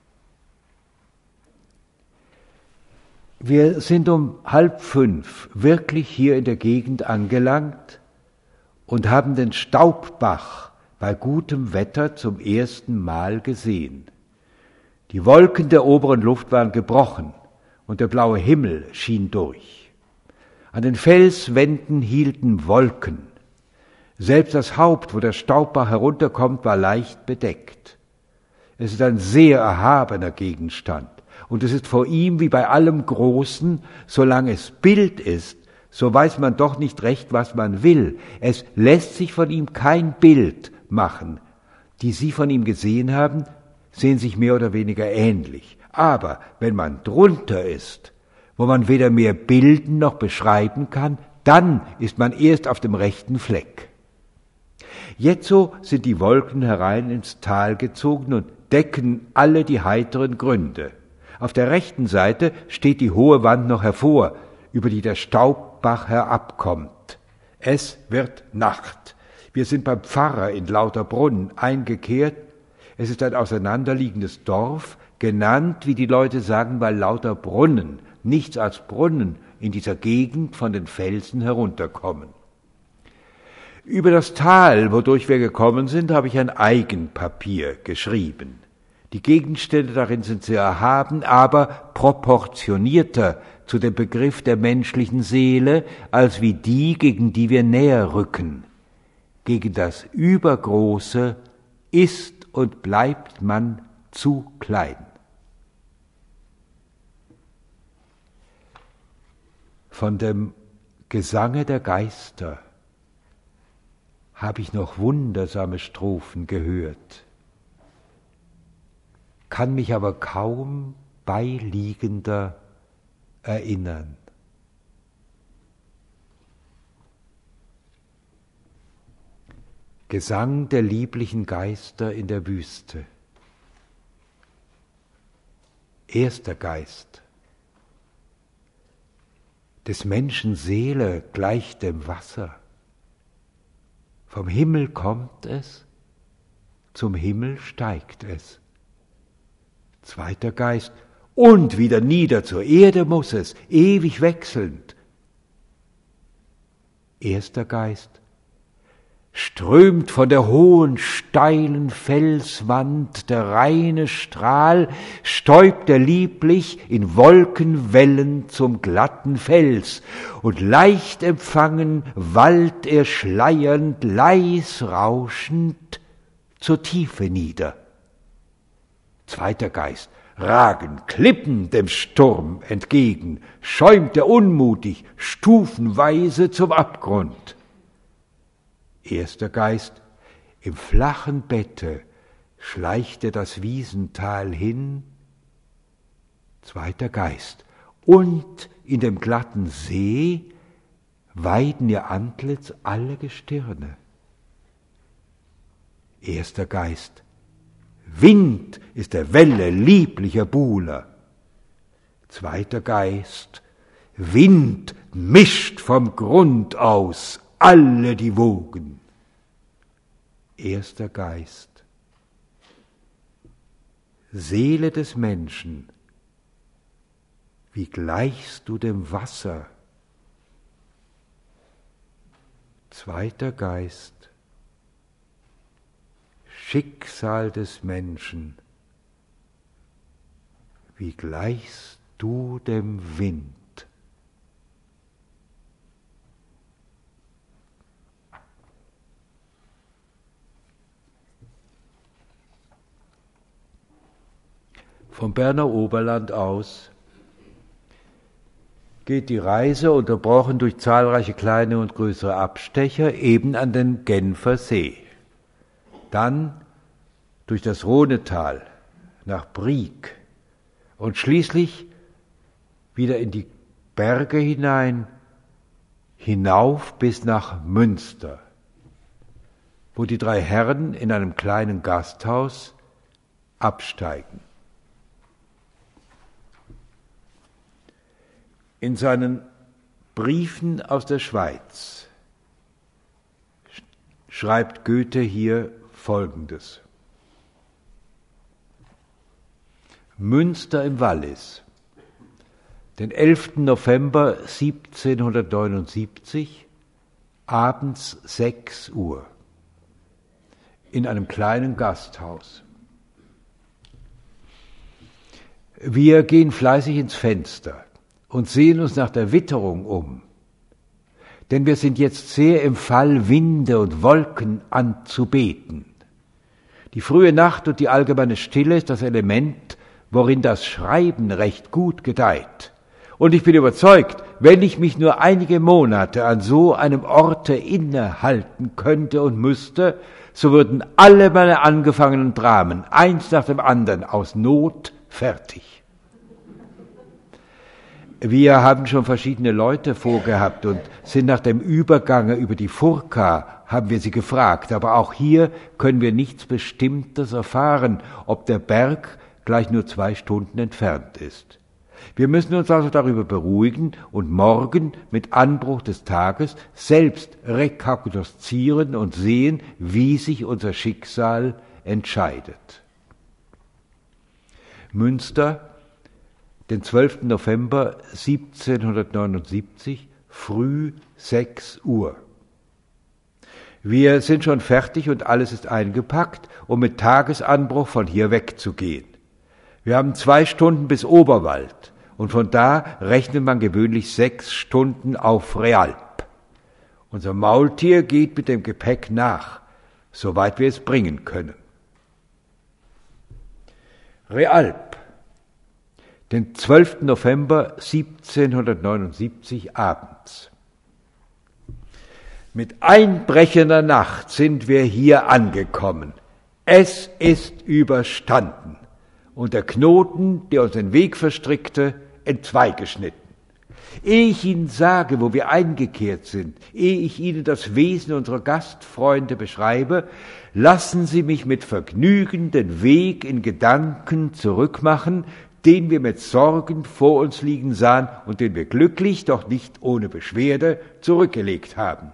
Wir sind um halb fünf wirklich hier in der Gegend angelangt und haben den Staubbach bei gutem Wetter zum ersten Mal gesehen. Die Wolken der oberen Luft waren gebrochen und der blaue Himmel schien durch. An den Felswänden hielten Wolken. Selbst das Haupt, wo der Staubbach herunterkommt, war leicht bedeckt. Es ist ein sehr erhabener Gegenstand und es ist vor ihm wie bei allem Großen, solange es Bild ist, so weiß man doch nicht recht, was man will. Es lässt sich von ihm kein Bild machen. Die Sie von ihm gesehen haben, sehen sich mehr oder weniger ähnlich. Aber wenn man drunter ist, wo man weder mehr bilden noch beschreiben kann, dann ist man erst auf dem rechten Fleck. Jetzo sind die Wolken herein ins Tal gezogen und decken alle die heiteren Gründe. Auf der rechten Seite steht die hohe Wand noch hervor, über die der Staubbach herabkommt. Es wird Nacht. Wir sind beim Pfarrer in Lauterbrunn eingekehrt. Es ist ein auseinanderliegendes Dorf, genannt, wie die Leute sagen, weil lauter Brunnen, nichts als Brunnen, in dieser Gegend von den Felsen herunterkommen. Über das Tal, wodurch wir gekommen sind, habe ich ein Eigenpapier geschrieben. Die Gegenstände darin sind sehr erhaben, aber proportionierter zu dem Begriff der menschlichen Seele, als wie die, gegen die wir näher rücken. Gegen das Übergroße ist und bleibt man zu klein. Von dem Gesange der Geister habe ich noch wundersame Strophen gehört, kann mich aber kaum beiliegender erinnern. Gesang der lieblichen Geister in der Wüste. Erster Geist. Des Menschen Seele gleicht dem Wasser. Vom Himmel kommt es, zum Himmel steigt es. Zweiter Geist, und wieder nieder zur Erde muss es, ewig wechselnd. Erster Geist, strömt von der hohen, steilen Felswand der reine Strahl, stäubt er lieblich in Wolkenwellen zum glatten Fels, und leicht empfangen wallt er schleiernd, leis rauschend zur Tiefe nieder. Zweiter Geist, ragen Klippen dem Sturm entgegen, schäumt er unmutig, stufenweise zum Abgrund. Erster Geist, im flachen Bette schleicht er das Wiesental hin. Zweiter Geist, und in dem glatten See weiden ihr Antlitz alle Gestirne. Erster Geist, Wind ist der Welle lieblicher Buhler. Zweiter Geist, Wind mischt vom Grund aus alle die Wogen. Erster Geist, Seele des Menschen, wie gleichst du dem Wasser? Zweiter Geist, Schicksal des Menschen, wie gleichst du dem Wind? Vom Berner Oberland aus geht die Reise, unterbrochen durch zahlreiche kleine und größere Abstecher, eben an den Genfer See. Dann durch das Rhonetal nach Brieg und schließlich wieder in die Berge hinein, hinauf bis nach Münster, wo die drei Herren in einem kleinen Gasthaus absteigen. In seinen Briefen aus der Schweiz schreibt Goethe hier Folgendes. Münster im Wallis, den elften November siebzehnhundertneunundsiebzig, abends sechs Uhr. in einem kleinen Gasthaus. Wir gehen fleißig ins Fenster und sehen uns nach der Witterung um. Denn wir sind jetzt sehr im Fall, Winde und Wolken anzubeten. Die frühe Nacht und die allgemeine Stille ist das Element, worin das Schreiben recht gut gedeiht. Und ich bin überzeugt, wenn ich mich nur einige Monate an so einem Orte innehalten könnte und müsste, so würden alle meine angefangenen Dramen, eins nach dem anderen, aus Not fertig. Wir haben schon verschiedene Leute vorgehabt und sind nach dem Übergange über die Furka, haben wir sie gefragt. Aber auch hier können wir nichts Bestimmtes erfahren, ob der Berg gleich nur zwei Stunden entfernt ist. Wir müssen uns also darüber beruhigen und morgen mit Anbruch des Tages selbst rekognoszieren und sehen, wie sich unser Schicksal entscheidet. Münster, den zwölften November siebzehnhundertneunundsiebzig, früh sechs Uhr. Wir sind schon fertig und alles ist eingepackt, um mit Tagesanbruch von hier wegzugehen. Wir haben zwei Stunden bis Oberwald und von da rechnet man gewöhnlich sechs Stunden auf Realp. Unser Maultier geht mit dem Gepäck nach, soweit wir es bringen können. Realp, den zwölften November siebzehnhundertneunundsiebzig abends. Mit einbrechender Nacht sind wir hier angekommen. Es ist überstanden und der Knoten, der uns den Weg verstrickte, entzweigeschnitten. Ehe ich Ihnen sage, wo wir eingekehrt sind, ehe ich Ihnen das Wesen unserer Gastfreunde beschreibe, lassen Sie mich mit Vergnügen den Weg in Gedanken zurückmachen, den wir mit Sorgen vor uns liegen sahen und den wir glücklich, doch nicht ohne Beschwerde, zurückgelegt haben.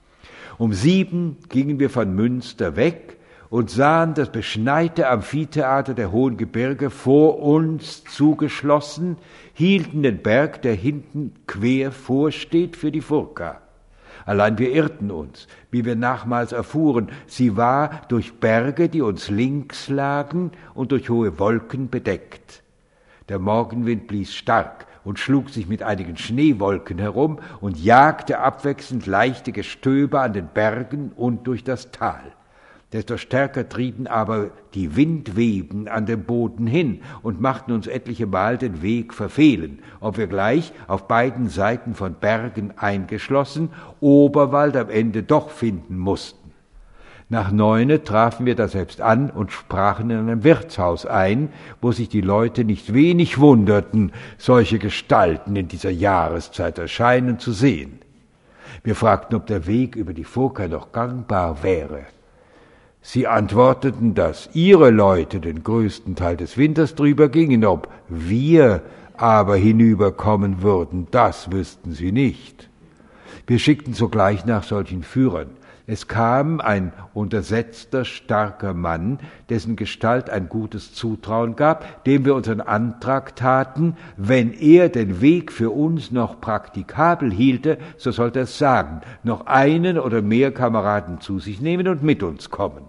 Um sieben gingen wir von Münster weg und sahen das beschneite Amphitheater der Hohen Gebirge vor uns zugeschlossen, hielten den Berg, der hinten quer vorsteht, für die Furka. Allein wir irrten uns, wie wir nachmals erfuhren, sie war durch Berge, die uns links lagen, und durch hohe Wolken bedeckt. Der Morgenwind blies stark und schlug sich mit einigen Schneewolken herum und jagte abwechselnd leichte Gestöber an den Bergen und durch das Tal. Desto stärker trieben aber die Windweben an dem Boden hin und machten uns etliche Mal den Weg verfehlen, ob wir gleich auf beiden Seiten von Bergen eingeschlossen Oberwald am Ende doch finden mussten. Nach neune trafen wir daselbst an und sprachen in einem Wirtshaus ein, wo sich die Leute nicht wenig wunderten, solche Gestalten in dieser Jahreszeit erscheinen zu sehen. Wir fragten, ob der Weg über die Furka noch gangbar wäre. Sie antworteten, dass ihre Leute den größten Teil des Winters drüber gingen, ob wir aber hinüberkommen würden, das wüssten sie nicht. Wir schickten sogleich nach solchen Führern. Es kam ein untersetzter, starker Mann, dessen Gestalt ein gutes Zutrauen gab, dem wir unseren Antrag taten, wenn er den Weg für uns noch praktikabel hielte, so sollte er es sagen, noch einen oder mehr Kameraden zu sich nehmen und mit uns kommen.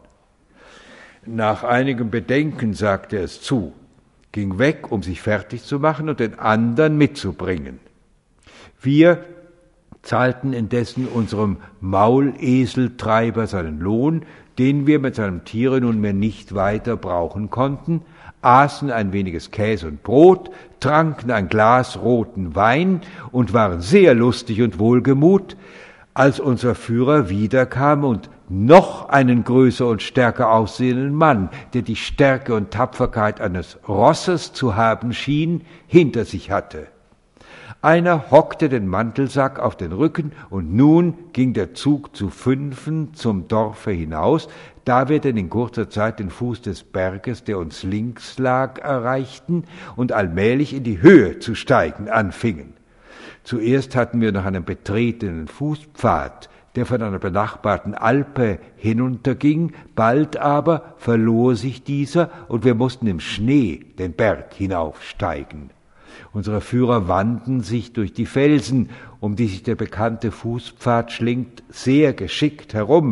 Nach einigem Bedenken sagte er es zu, ging weg, um sich fertig zu machen und den anderen mitzubringen. Wir zahlten indessen unserem Mauleseltreiber seinen Lohn, den wir mit seinem Tiere nunmehr nicht weiter brauchen konnten, aßen ein weniges Käse und Brot, tranken ein Glas roten Wein und waren sehr lustig und wohlgemut, als unser Führer wiederkam und noch einen größer und stärker aussehenden Mann, der die Stärke und Tapferkeit eines Rosses zu haben schien, hinter sich hatte. Einer hockte den Mantelsack auf den Rücken, und nun ging der Zug zu fünfen zum Dorfe hinaus, da wir denn in kurzer Zeit den Fuß des Berges, der uns links lag, erreichten und allmählich in die Höhe zu steigen anfingen. Zuerst hatten wir noch einen betretenen Fußpfad, der von einer benachbarten Alpe hinunterging, bald aber verlor sich dieser, und wir mussten im Schnee den Berg hinaufsteigen. Unsere Führer wanden sich durch die Felsen, um die sich der bekannte Fußpfad schlingt, sehr geschickt herum,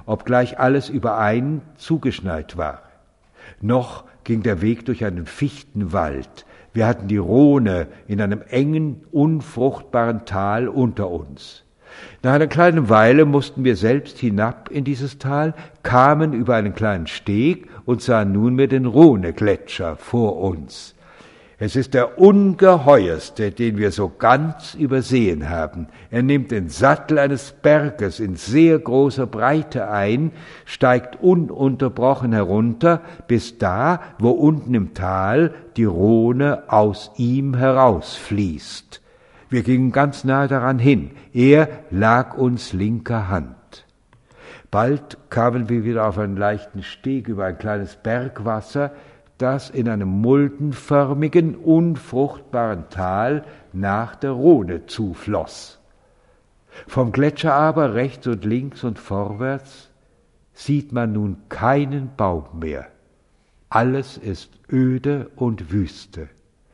obgleich alles überein zugeschneit war. Noch ging der Weg durch einen Fichtenwald. Wir hatten die Rhone in einem engen, unfruchtbaren Tal unter uns. Nach einer kleinen Weile mussten wir selbst hinab in dieses Tal, kamen über einen kleinen Steg und sahen nunmehr den Rhone-Gletscher vor uns. Es ist der ungeheuerste, den wir so ganz übersehen haben. Er nimmt den Sattel eines Berges in sehr großer Breite ein, steigt ununterbrochen herunter, bis da, wo unten im Tal die Rhone aus ihm herausfließt. Wir gingen ganz nahe daran hin. Er lag uns linker Hand. Bald kamen wir wieder auf einen leichten Steg über ein kleines Bergwasser, das in einem muldenförmigen, unfruchtbaren Tal nach der Rhone zufloss. Vom Gletscher aber rechts und links und vorwärts sieht man nun keinen Baum mehr. Alles ist öde und Wüste.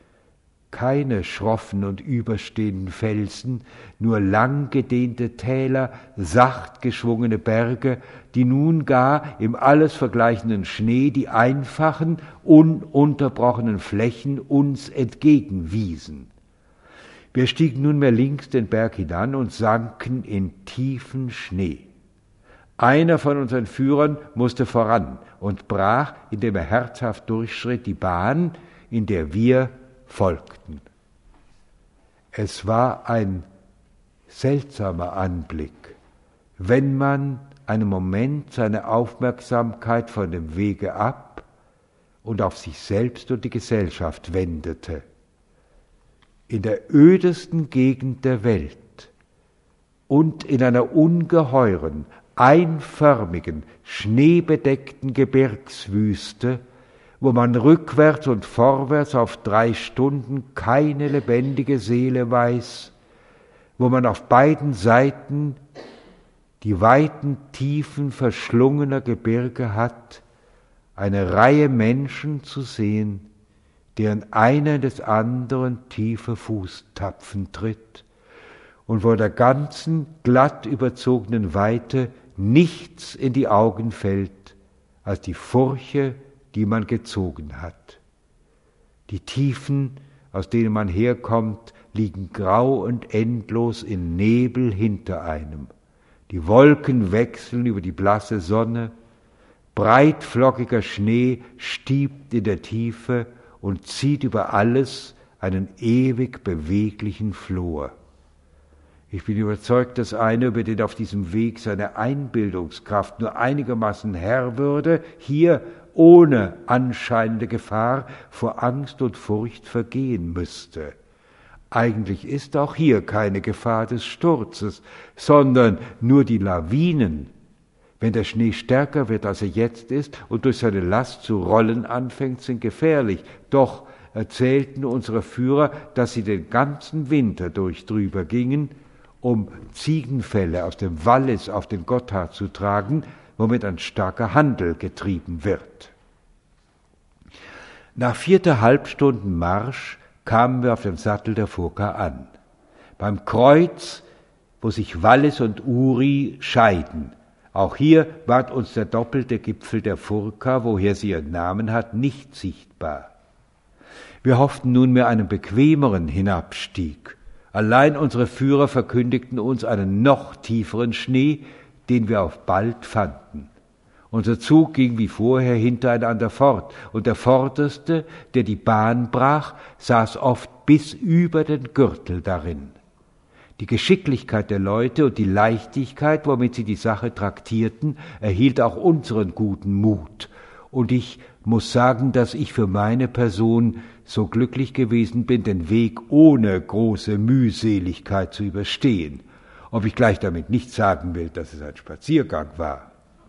Keine schroffen und überstehenden Felsen, nur lang gedehnte Täler, sacht geschwungene Berge, die nun gar im alles vergleichenden Schnee die einfachen, ununterbrochenen Flächen uns entgegenwiesen. Wir stiegen nunmehr links den Berg hinan und sanken in tiefen Schnee. Einer von unseren Führern musste voran und brach, indem er herzhaft durchschritt, die Bahn, in der wir folgten. Es war ein seltsamer Anblick, wenn man einen Moment seine Aufmerksamkeit von dem Wege ab und auf sich selbst und die Gesellschaft wendete. In der ödesten Gegend der Welt und in einer ungeheuren, einförmigen, schneebedeckten Gebirgswüste, wo man rückwärts und vorwärts auf drei Stunden keine lebendige Seele weiß, wo man auf beiden Seiten die weiten Tiefen verschlungener Gebirge hat, eine Reihe Menschen zu sehen, deren einer des anderen tiefe Fußtapfen tritt und vor der ganzen glatt überzogenen Weite nichts in die Augen fällt als die Furche, die man gezogen hat. Die Tiefen, aus denen man herkommt, liegen grau und endlos in Nebel hinter einem. Die Wolken wechseln über die blasse Sonne, breitflockiger Schnee stiebt in der Tiefe und zieht über alles einen ewig beweglichen Flor. Ich bin überzeugt, dass einer, über den auf diesem Weg seine Einbildungskraft nur einigermaßen Herr würde, hier ohne anscheinende Gefahr vor Angst und Furcht vergehen müsste. Eigentlich ist auch hier keine Gefahr des Sturzes, sondern nur die Lawinen, wenn der Schnee stärker wird, als er jetzt ist und durch seine Last zu rollen anfängt, sind gefährlich. Doch erzählten unsere Führer, dass sie den ganzen Winter durch drüber gingen, um Ziegenfelle aus dem Wallis auf den Gotthard zu tragen, womit ein starker Handel getrieben wird. Nach viereinhalb Stunden Marsch kamen wir auf dem Sattel der Furka an. Beim Kreuz, wo sich Wallis und Uri scheiden. Auch hier ward uns der doppelte Gipfel der Furka, woher sie ihren Namen hat, nicht sichtbar. Wir hofften nunmehr einen bequemeren Hinabstieg. Allein unsere Führer verkündigten uns einen noch tieferen Schnee, den wir auf bald fanden. Unser Zug ging wie vorher hintereinander fort, und der Vorderste, der die Bahn brach, saß oft bis über den Gürtel darin. Die Geschicklichkeit der Leute und die Leichtigkeit, womit sie die Sache traktierten, erhielt auch unseren guten Mut. Und ich muss sagen, dass ich für meine Person so glücklich gewesen bin, den Weg ohne große Mühseligkeit zu überstehen, ob ich gleich damit nicht sagen will, dass es ein Spaziergang war.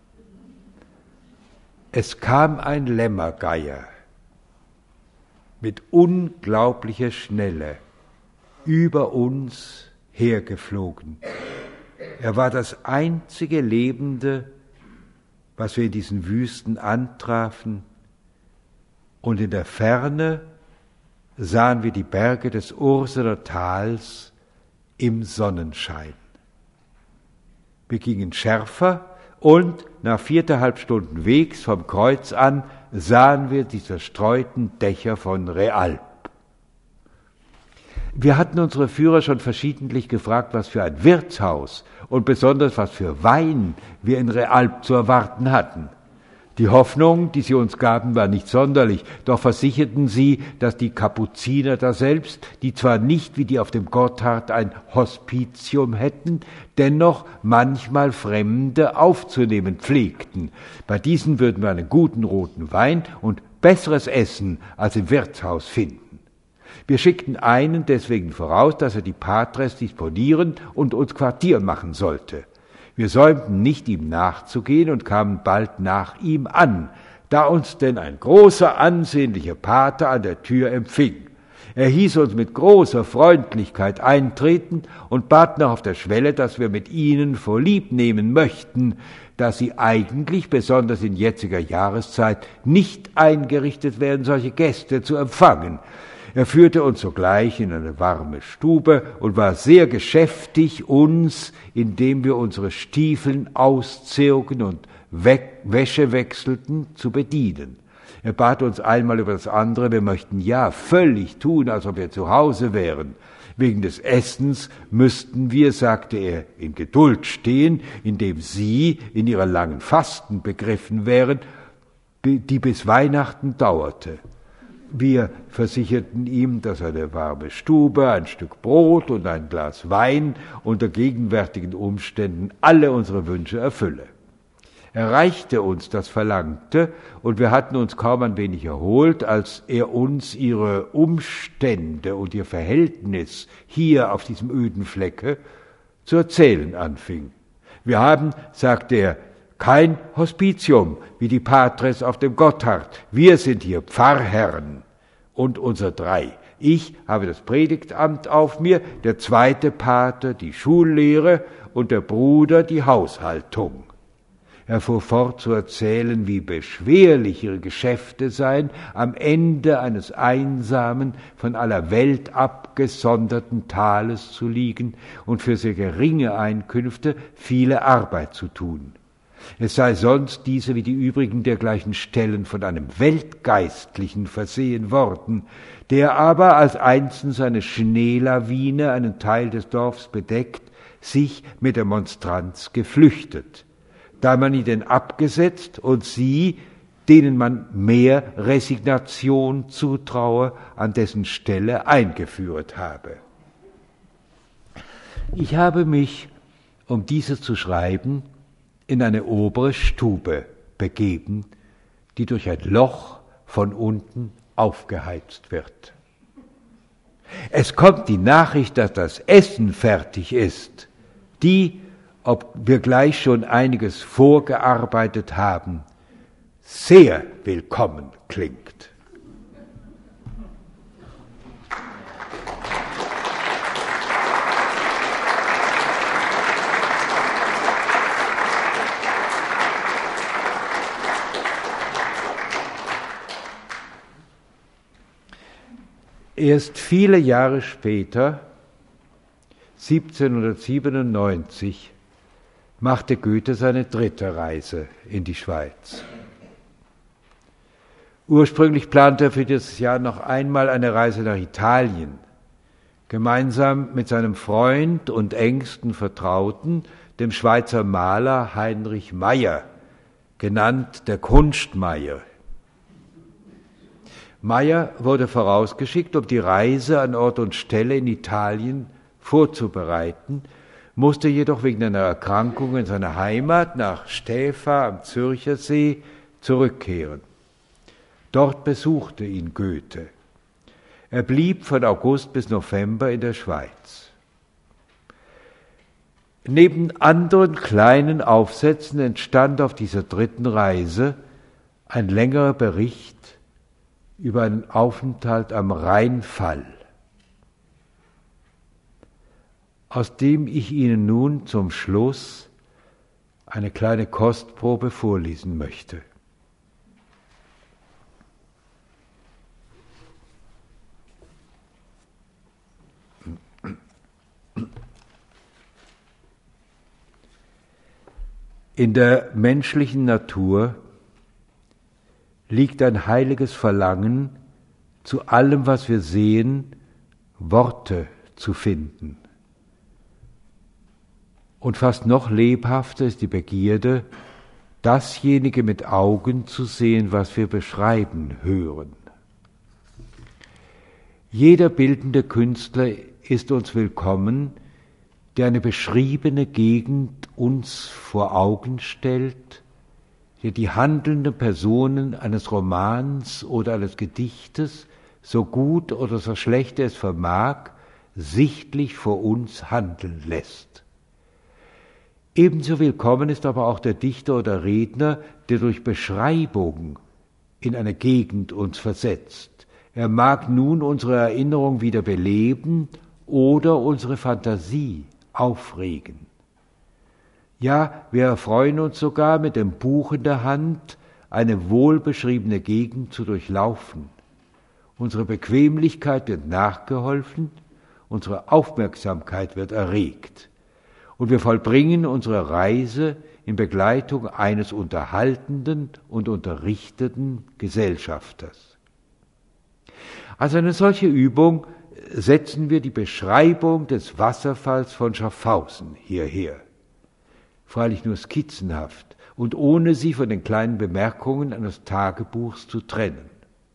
Es kam ein Lämmergeier mit unglaublicher Schnelle über uns hergeflogen. Er war das einzige Lebende, was wir in diesen Wüsten antrafen, und in der Ferne sahen wir die Berge des Urseler Tals im Sonnenschein. Wir gingen schärfer und nach viereinhalb Stunden Wegs vom Kreuz an sahen wir die zerstreuten Dächer von Realp. Wir hatten unsere Führer schon verschiedentlich gefragt, was für ein Wirtshaus und besonders was für Wein wir in Realp zu erwarten hatten. Die Hoffnung, die sie uns gaben, war nicht sonderlich, doch versicherten sie, dass die Kapuziner daselbst, die zwar nicht wie die auf dem Gotthard ein Hospitium hätten, dennoch manchmal Fremde aufzunehmen pflegten. Bei diesen würden wir einen guten roten Wein und besseres Essen als im Wirtshaus finden. Wir schickten einen deswegen voraus, dass er die Patres disponieren und uns Quartier machen sollte. Wir säumten nicht, ihm nachzugehen und kamen bald nach ihm an, da uns denn ein großer, ansehnlicher Pater an der Tür empfing. Er hieß uns mit großer Freundlichkeit eintreten und bat noch auf der Schwelle, dass wir mit ihnen vorlieb nehmen möchten, da sie eigentlich, besonders in jetziger Jahreszeit, nicht eingerichtet werden, solche Gäste zu empfangen. Er führte uns sogleich in eine warme Stube und war sehr geschäftig, uns, indem wir unsere Stiefeln auszogen und Weg, Wäsche wechselten, zu bedienen. Er bat uns einmal über das andere, wir möchten ja völlig tun, als ob wir zu Hause wären. Wegen des Essens müssten wir, sagte er, in Geduld stehen, indem sie in ihrer langen Fasten begriffen wären, die bis Weihnachten dauerte. Wir versicherten ihm, dass eine warme Stube, ein Stück Brot und ein Glas Wein unter gegenwärtigen Umständen alle unsere Wünsche erfülle. Er reichte uns das Verlangte, und wir hatten uns kaum ein wenig erholt, als er uns ihre Umstände und ihr Verhältnis hier auf diesem öden Flecke zu erzählen anfing. Wir haben, sagte er, kein Hospitium, wie die Patres auf dem Gotthard. Wir sind hier Pfarrherren und unser drei. Ich habe das Predigtamt auf mir, der zweite Pater die Schullehre und der Bruder die Haushaltung. Er fuhr fort zu erzählen, wie beschwerlich ihre Geschäfte seien, am Ende eines einsamen, von aller Welt abgesonderten Tales zu liegen und für sehr geringe Einkünfte viele Arbeit zu tun. Es sei sonst diese wie die übrigen dergleichen Stellen von einem Weltgeistlichen versehen worden, der aber, als einstens eine Schneelawine einen Teil des Dorfs bedeckt, sich mit der Monstranz geflüchtet, da man ihn denn abgesetzt und sie, denen man mehr Resignation zutraue, an dessen Stelle eingeführt habe. Ich habe mich, um dieses zu schreiben, in eine obere Stube begeben, die durch ein Loch von unten aufgeheizt wird. Es kommt die Nachricht, dass das Essen fertig ist, die, ob wir gleich schon einiges vorgearbeitet haben, sehr willkommen klingt. Erst viele Jahre später, siebzehnhundertsiebenundneunzig, machte Goethe seine dritte Reise in die Schweiz. Ursprünglich plante er für dieses Jahr noch einmal eine Reise nach Italien, gemeinsam mit seinem Freund und engsten Vertrauten, dem Schweizer Maler Heinrich Meyer, genannt der Kunstmeier. Meyer wurde vorausgeschickt, um die Reise an Ort und Stelle in Italien vorzubereiten, musste jedoch wegen einer Erkrankung in seine Heimat nach Stäfa am Zürcher See zurückkehren. Dort besuchte ihn Goethe. Er blieb von August bis November in der Schweiz. Neben anderen kleinen Aufsätzen entstand auf dieser dritten Reise ein längerer Bericht über einen Aufenthalt am Rheinfall, aus dem ich Ihnen nun zum Schluss eine kleine Kostprobe vorlesen möchte. In der menschlichen Natur liegt ein heiliges Verlangen, zu allem, was wir sehen, Worte zu finden. Und fast noch lebhafter ist die Begierde, dasjenige mit Augen zu sehen, was wir beschreiben hören. Jeder bildende Künstler ist uns willkommen, der eine beschriebene Gegend uns vor Augen stellt, der die handelnden Personen eines Romans oder eines Gedichtes, so gut oder so schlecht es vermag, sichtlich vor uns handeln lässt. Ebenso willkommen ist aber auch der Dichter oder Redner, der durch Beschreibung in eine Gegend uns versetzt. Er mag nun unsere Erinnerung wieder beleben oder unsere Fantasie aufregen. Ja, wir erfreuen uns sogar, mit dem Buch in der Hand eine wohlbeschriebene Gegend zu durchlaufen. Unsere Bequemlichkeit wird nachgeholfen, unsere Aufmerksamkeit wird erregt. Und wir vollbringen unsere Reise in Begleitung eines unterhaltenden und unterrichteten Gesellschafters. Als eine solche Übung setzen wir die Beschreibung des Wasserfalls von Schaffhausen hierher. Freilich nur skizzenhaft und ohne sie von den kleinen Bemerkungen eines Tagebuchs zu trennen.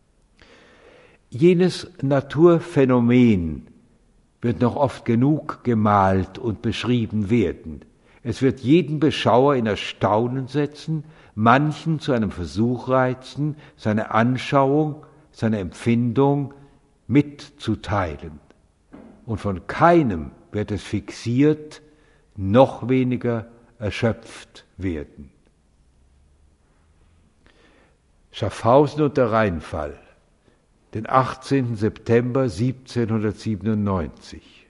Jenes Naturphänomen wird noch oft genug gemalt und beschrieben werden. Es wird jeden Beschauer in Erstaunen setzen, manchen zu einem Versuch reizen, seine Anschauung, seine Empfindung mitzuteilen. Und von keinem wird es fixiert, noch weniger erschöpft werden. Schaffhausen und der Rheinfall, den achtzehnten September siebzehnhundertsiebenundneunzig.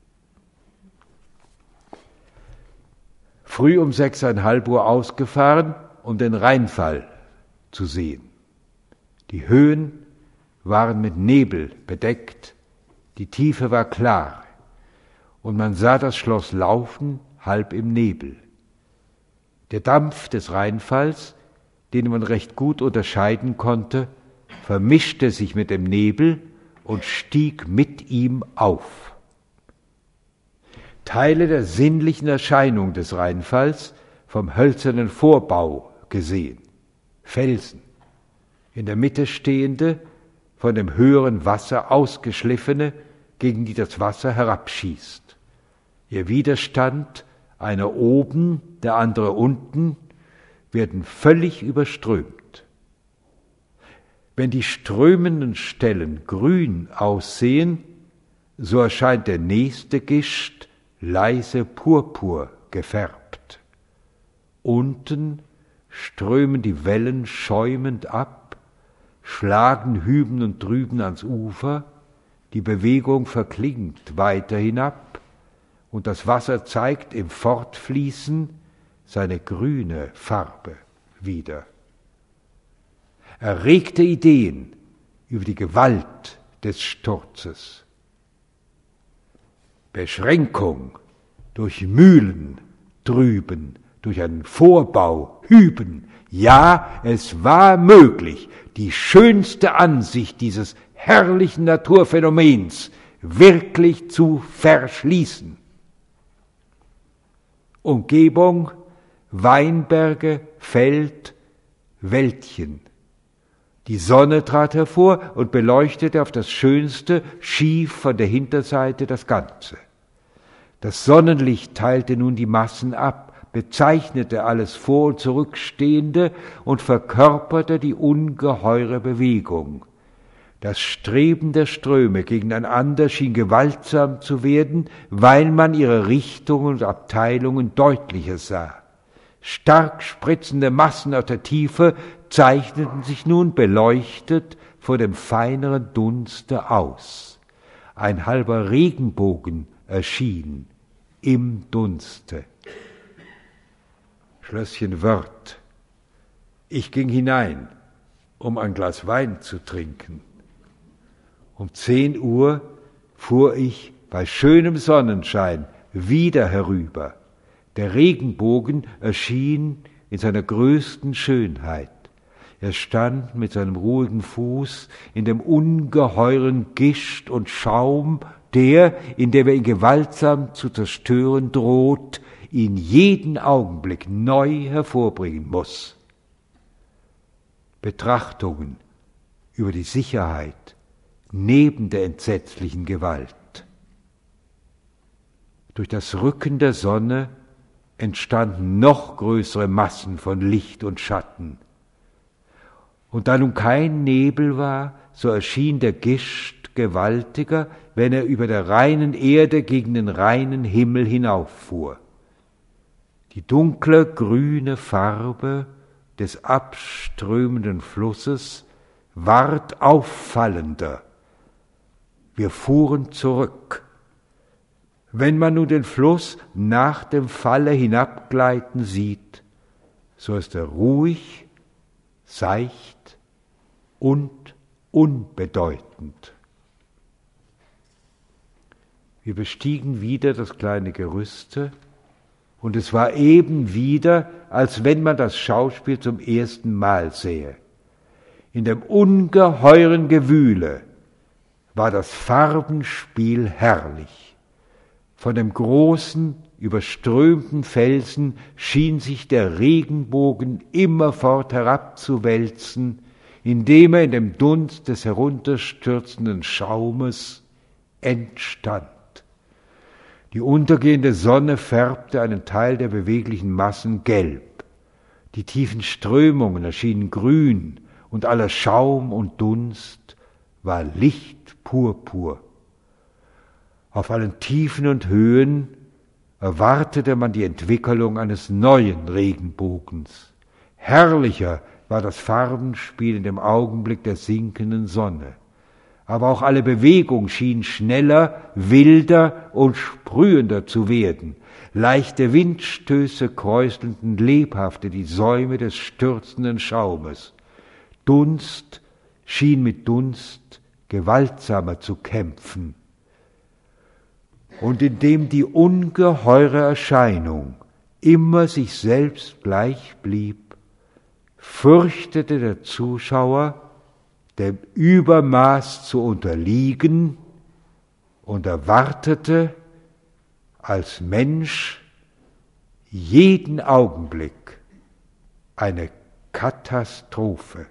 Früh um sechseinhalb Uhr ausgefahren, um den Rheinfall zu sehen. Die Höhen waren mit Nebel bedeckt, die Tiefe war klar und man sah das Schloss laufen, halb im Nebel. Der Dampf des Rheinfalls, den man recht gut unterscheiden konnte, vermischte sich mit dem Nebel und stieg mit ihm auf. Teile der sinnlichen Erscheinung des Rheinfalls vom hölzernen Vorbau gesehen, Felsen, in der Mitte stehende, von dem höheren Wasser ausgeschliffene, gegen die das Wasser herabschießt. Ihr Widerstand, einer oben, der andere unten, werden völlig überströmt. Wenn die strömenden Stellen grün aussehen, so erscheint der nächste Gischt leise purpur gefärbt. Unten strömen die Wellen schäumend ab, schlagen hüben und drüben ans Ufer, die Bewegung verklingt weiter hinab und das Wasser zeigt im Fortfließen seine grüne Farbe wieder. Erregte Ideen über die Gewalt des Sturzes. Beschränkung durch Mühlen drüben, durch einen Vorbau hüben. Ja, es war möglich, die schönste Ansicht dieses herrlichen Naturphänomens wirklich zu verschließen. Umgebung, Weinberge, Feld, Wäldchen. Die Sonne trat hervor und beleuchtete auf das Schönste schief von der Hinterseite das Ganze. Das Sonnenlicht teilte nun die Massen ab, bezeichnete alles vor- und zurückstehende und verkörperte die ungeheure Bewegung. Das Streben der Ströme gegeneinander schien gewaltsam zu werden, weil man ihre Richtungen und Abteilungen deutlicher sah. Stark spritzende Massen aus der Tiefe zeichneten sich nun beleuchtet vor dem feineren Dunste aus. Ein halber Regenbogen erschien im Dunste. Schlösschen Wörth. Ich ging hinein, um ein Glas Wein zu trinken. Um zehn Uhr fuhr ich bei schönem Sonnenschein wieder herüber. Der Regenbogen erschien in seiner größten Schönheit. Er stand mit seinem ruhigen Fuß in dem ungeheuren Gischt und Schaum, der, indem er ihn gewaltsam zu zerstören droht, ihn jeden Augenblick neu hervorbringen muss. Betrachtungen über die Sicherheit neben der entsetzlichen Gewalt. Durch das Rücken der Sonne entstanden noch größere Massen von Licht und Schatten. Und da nun kein Nebel war, so erschien der Gischt gewaltiger, wenn er über der reinen Erde gegen den reinen Himmel hinauffuhr. Die dunkle grüne Farbe des abströmenden Flusses ward auffallender. Wir fuhren zurück. Wenn man nun den Fluss nach dem Falle hinabgleiten sieht, so ist er ruhig, seicht und unbedeutend. Wir bestiegen wieder das kleine Gerüste, und es war eben wieder, als wenn man das Schauspiel zum ersten Mal sähe. In dem ungeheuren Gewühle war das Farbenspiel herrlich. Von dem großen, überströmten Felsen schien sich der Regenbogen immerfort herabzuwälzen, indem er in dem Dunst des herunterstürzenden Schaumes entstand. Die untergehende Sonne färbte einen Teil der beweglichen Massen gelb. Die tiefen Strömungen erschienen grün, und aller Schaum und Dunst war Lichtpurpur. Auf allen Tiefen und Höhen erwartete man die Entwicklung eines neuen Regenbogens. Herrlicher war das Farbenspiel in dem Augenblick der sinkenden Sonne. Aber auch alle Bewegung schien schneller, wilder und sprühender zu werden. Leichte Windstöße kräuselten lebhafter die Säume des stürzenden Schaumes. Dunst schien mit Dunst gewaltsamer zu kämpfen. Und indem die ungeheure Erscheinung immer sich selbst gleich blieb, fürchtete der Zuschauer, dem Übermaß zu unterliegen, und erwartete als Mensch jeden Augenblick eine Katastrophe.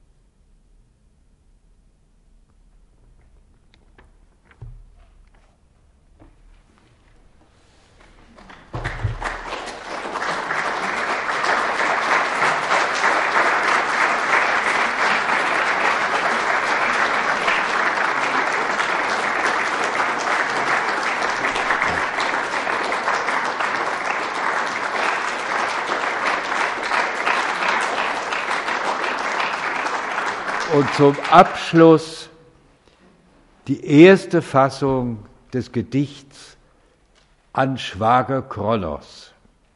Und zum Abschluss die erste Fassung des Gedichts an Schwager Kronos.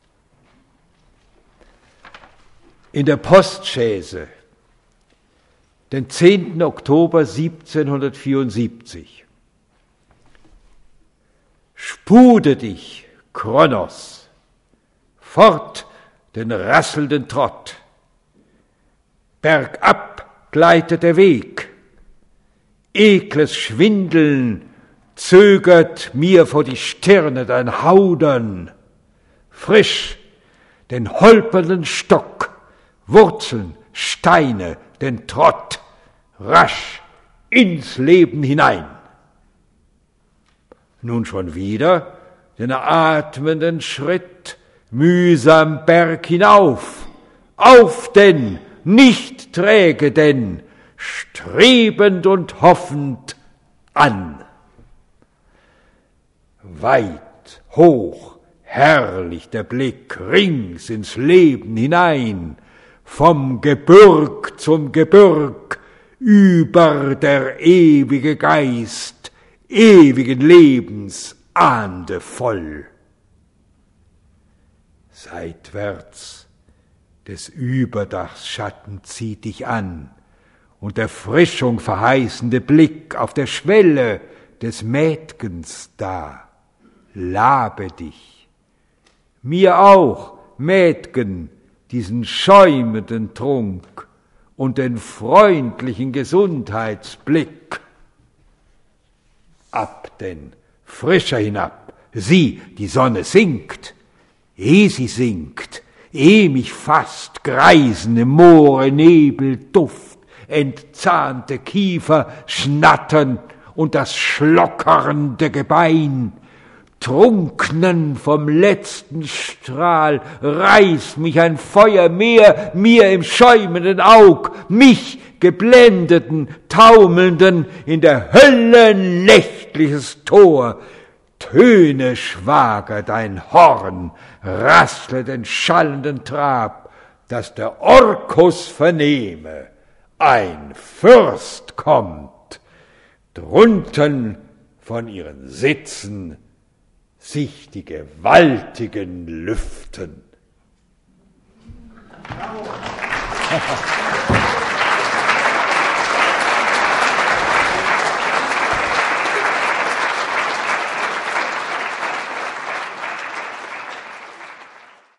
In der Postchaise, den zehnten Oktober siebzehnhundertvierundsiebzig. Spude dich, Kronos, fort den rasselnden Trott, bergab gleitet der Weg, ekles Schwindeln zögert mir vor die Stirne dein Haudern, frisch den holpernden Stock, Wurzeln, Steine, den Trott, rasch ins Leben hinein. Nun schon wieder den atmenden Schritt, mühsam Berg hinauf, auf denn, nicht träge denn, strebend und hoffend an. Weit, hoch, herrlich der Blick rings ins Leben hinein, vom Gebürg zum Gebürg, über der ewige Geist, ewigen Lebens ahndevoll. Seitwärts des Überdachs Schatten zieht dich an, und Erfrischung verheißende Blick auf der Schwelle des Mädgens da. Labe dich, mir auch, Mädgen, diesen schäumenden Trunk und den freundlichen Gesundheitsblick. Ab denn, frischer hinab, sieh, die Sonne sinkt, eh sie sinkt, eh mich fast greisende Moore, Nebel, Duft, entzahnte Kiefer schnattern und das schlockernde Gebein, trunknen vom letzten Strahl, reißt mich ein Feuermeer mir im schäumenden Aug, mich geblendeten, taumelnden in der Hölle nächtliches Tor. Töne, Schwager, dein Horn, rassle den schallenden Trab, dass der Orkus vernehme, ein Fürst kommt, drunten von ihren Sitzen sich die Gewaltigen lüften. Bravo.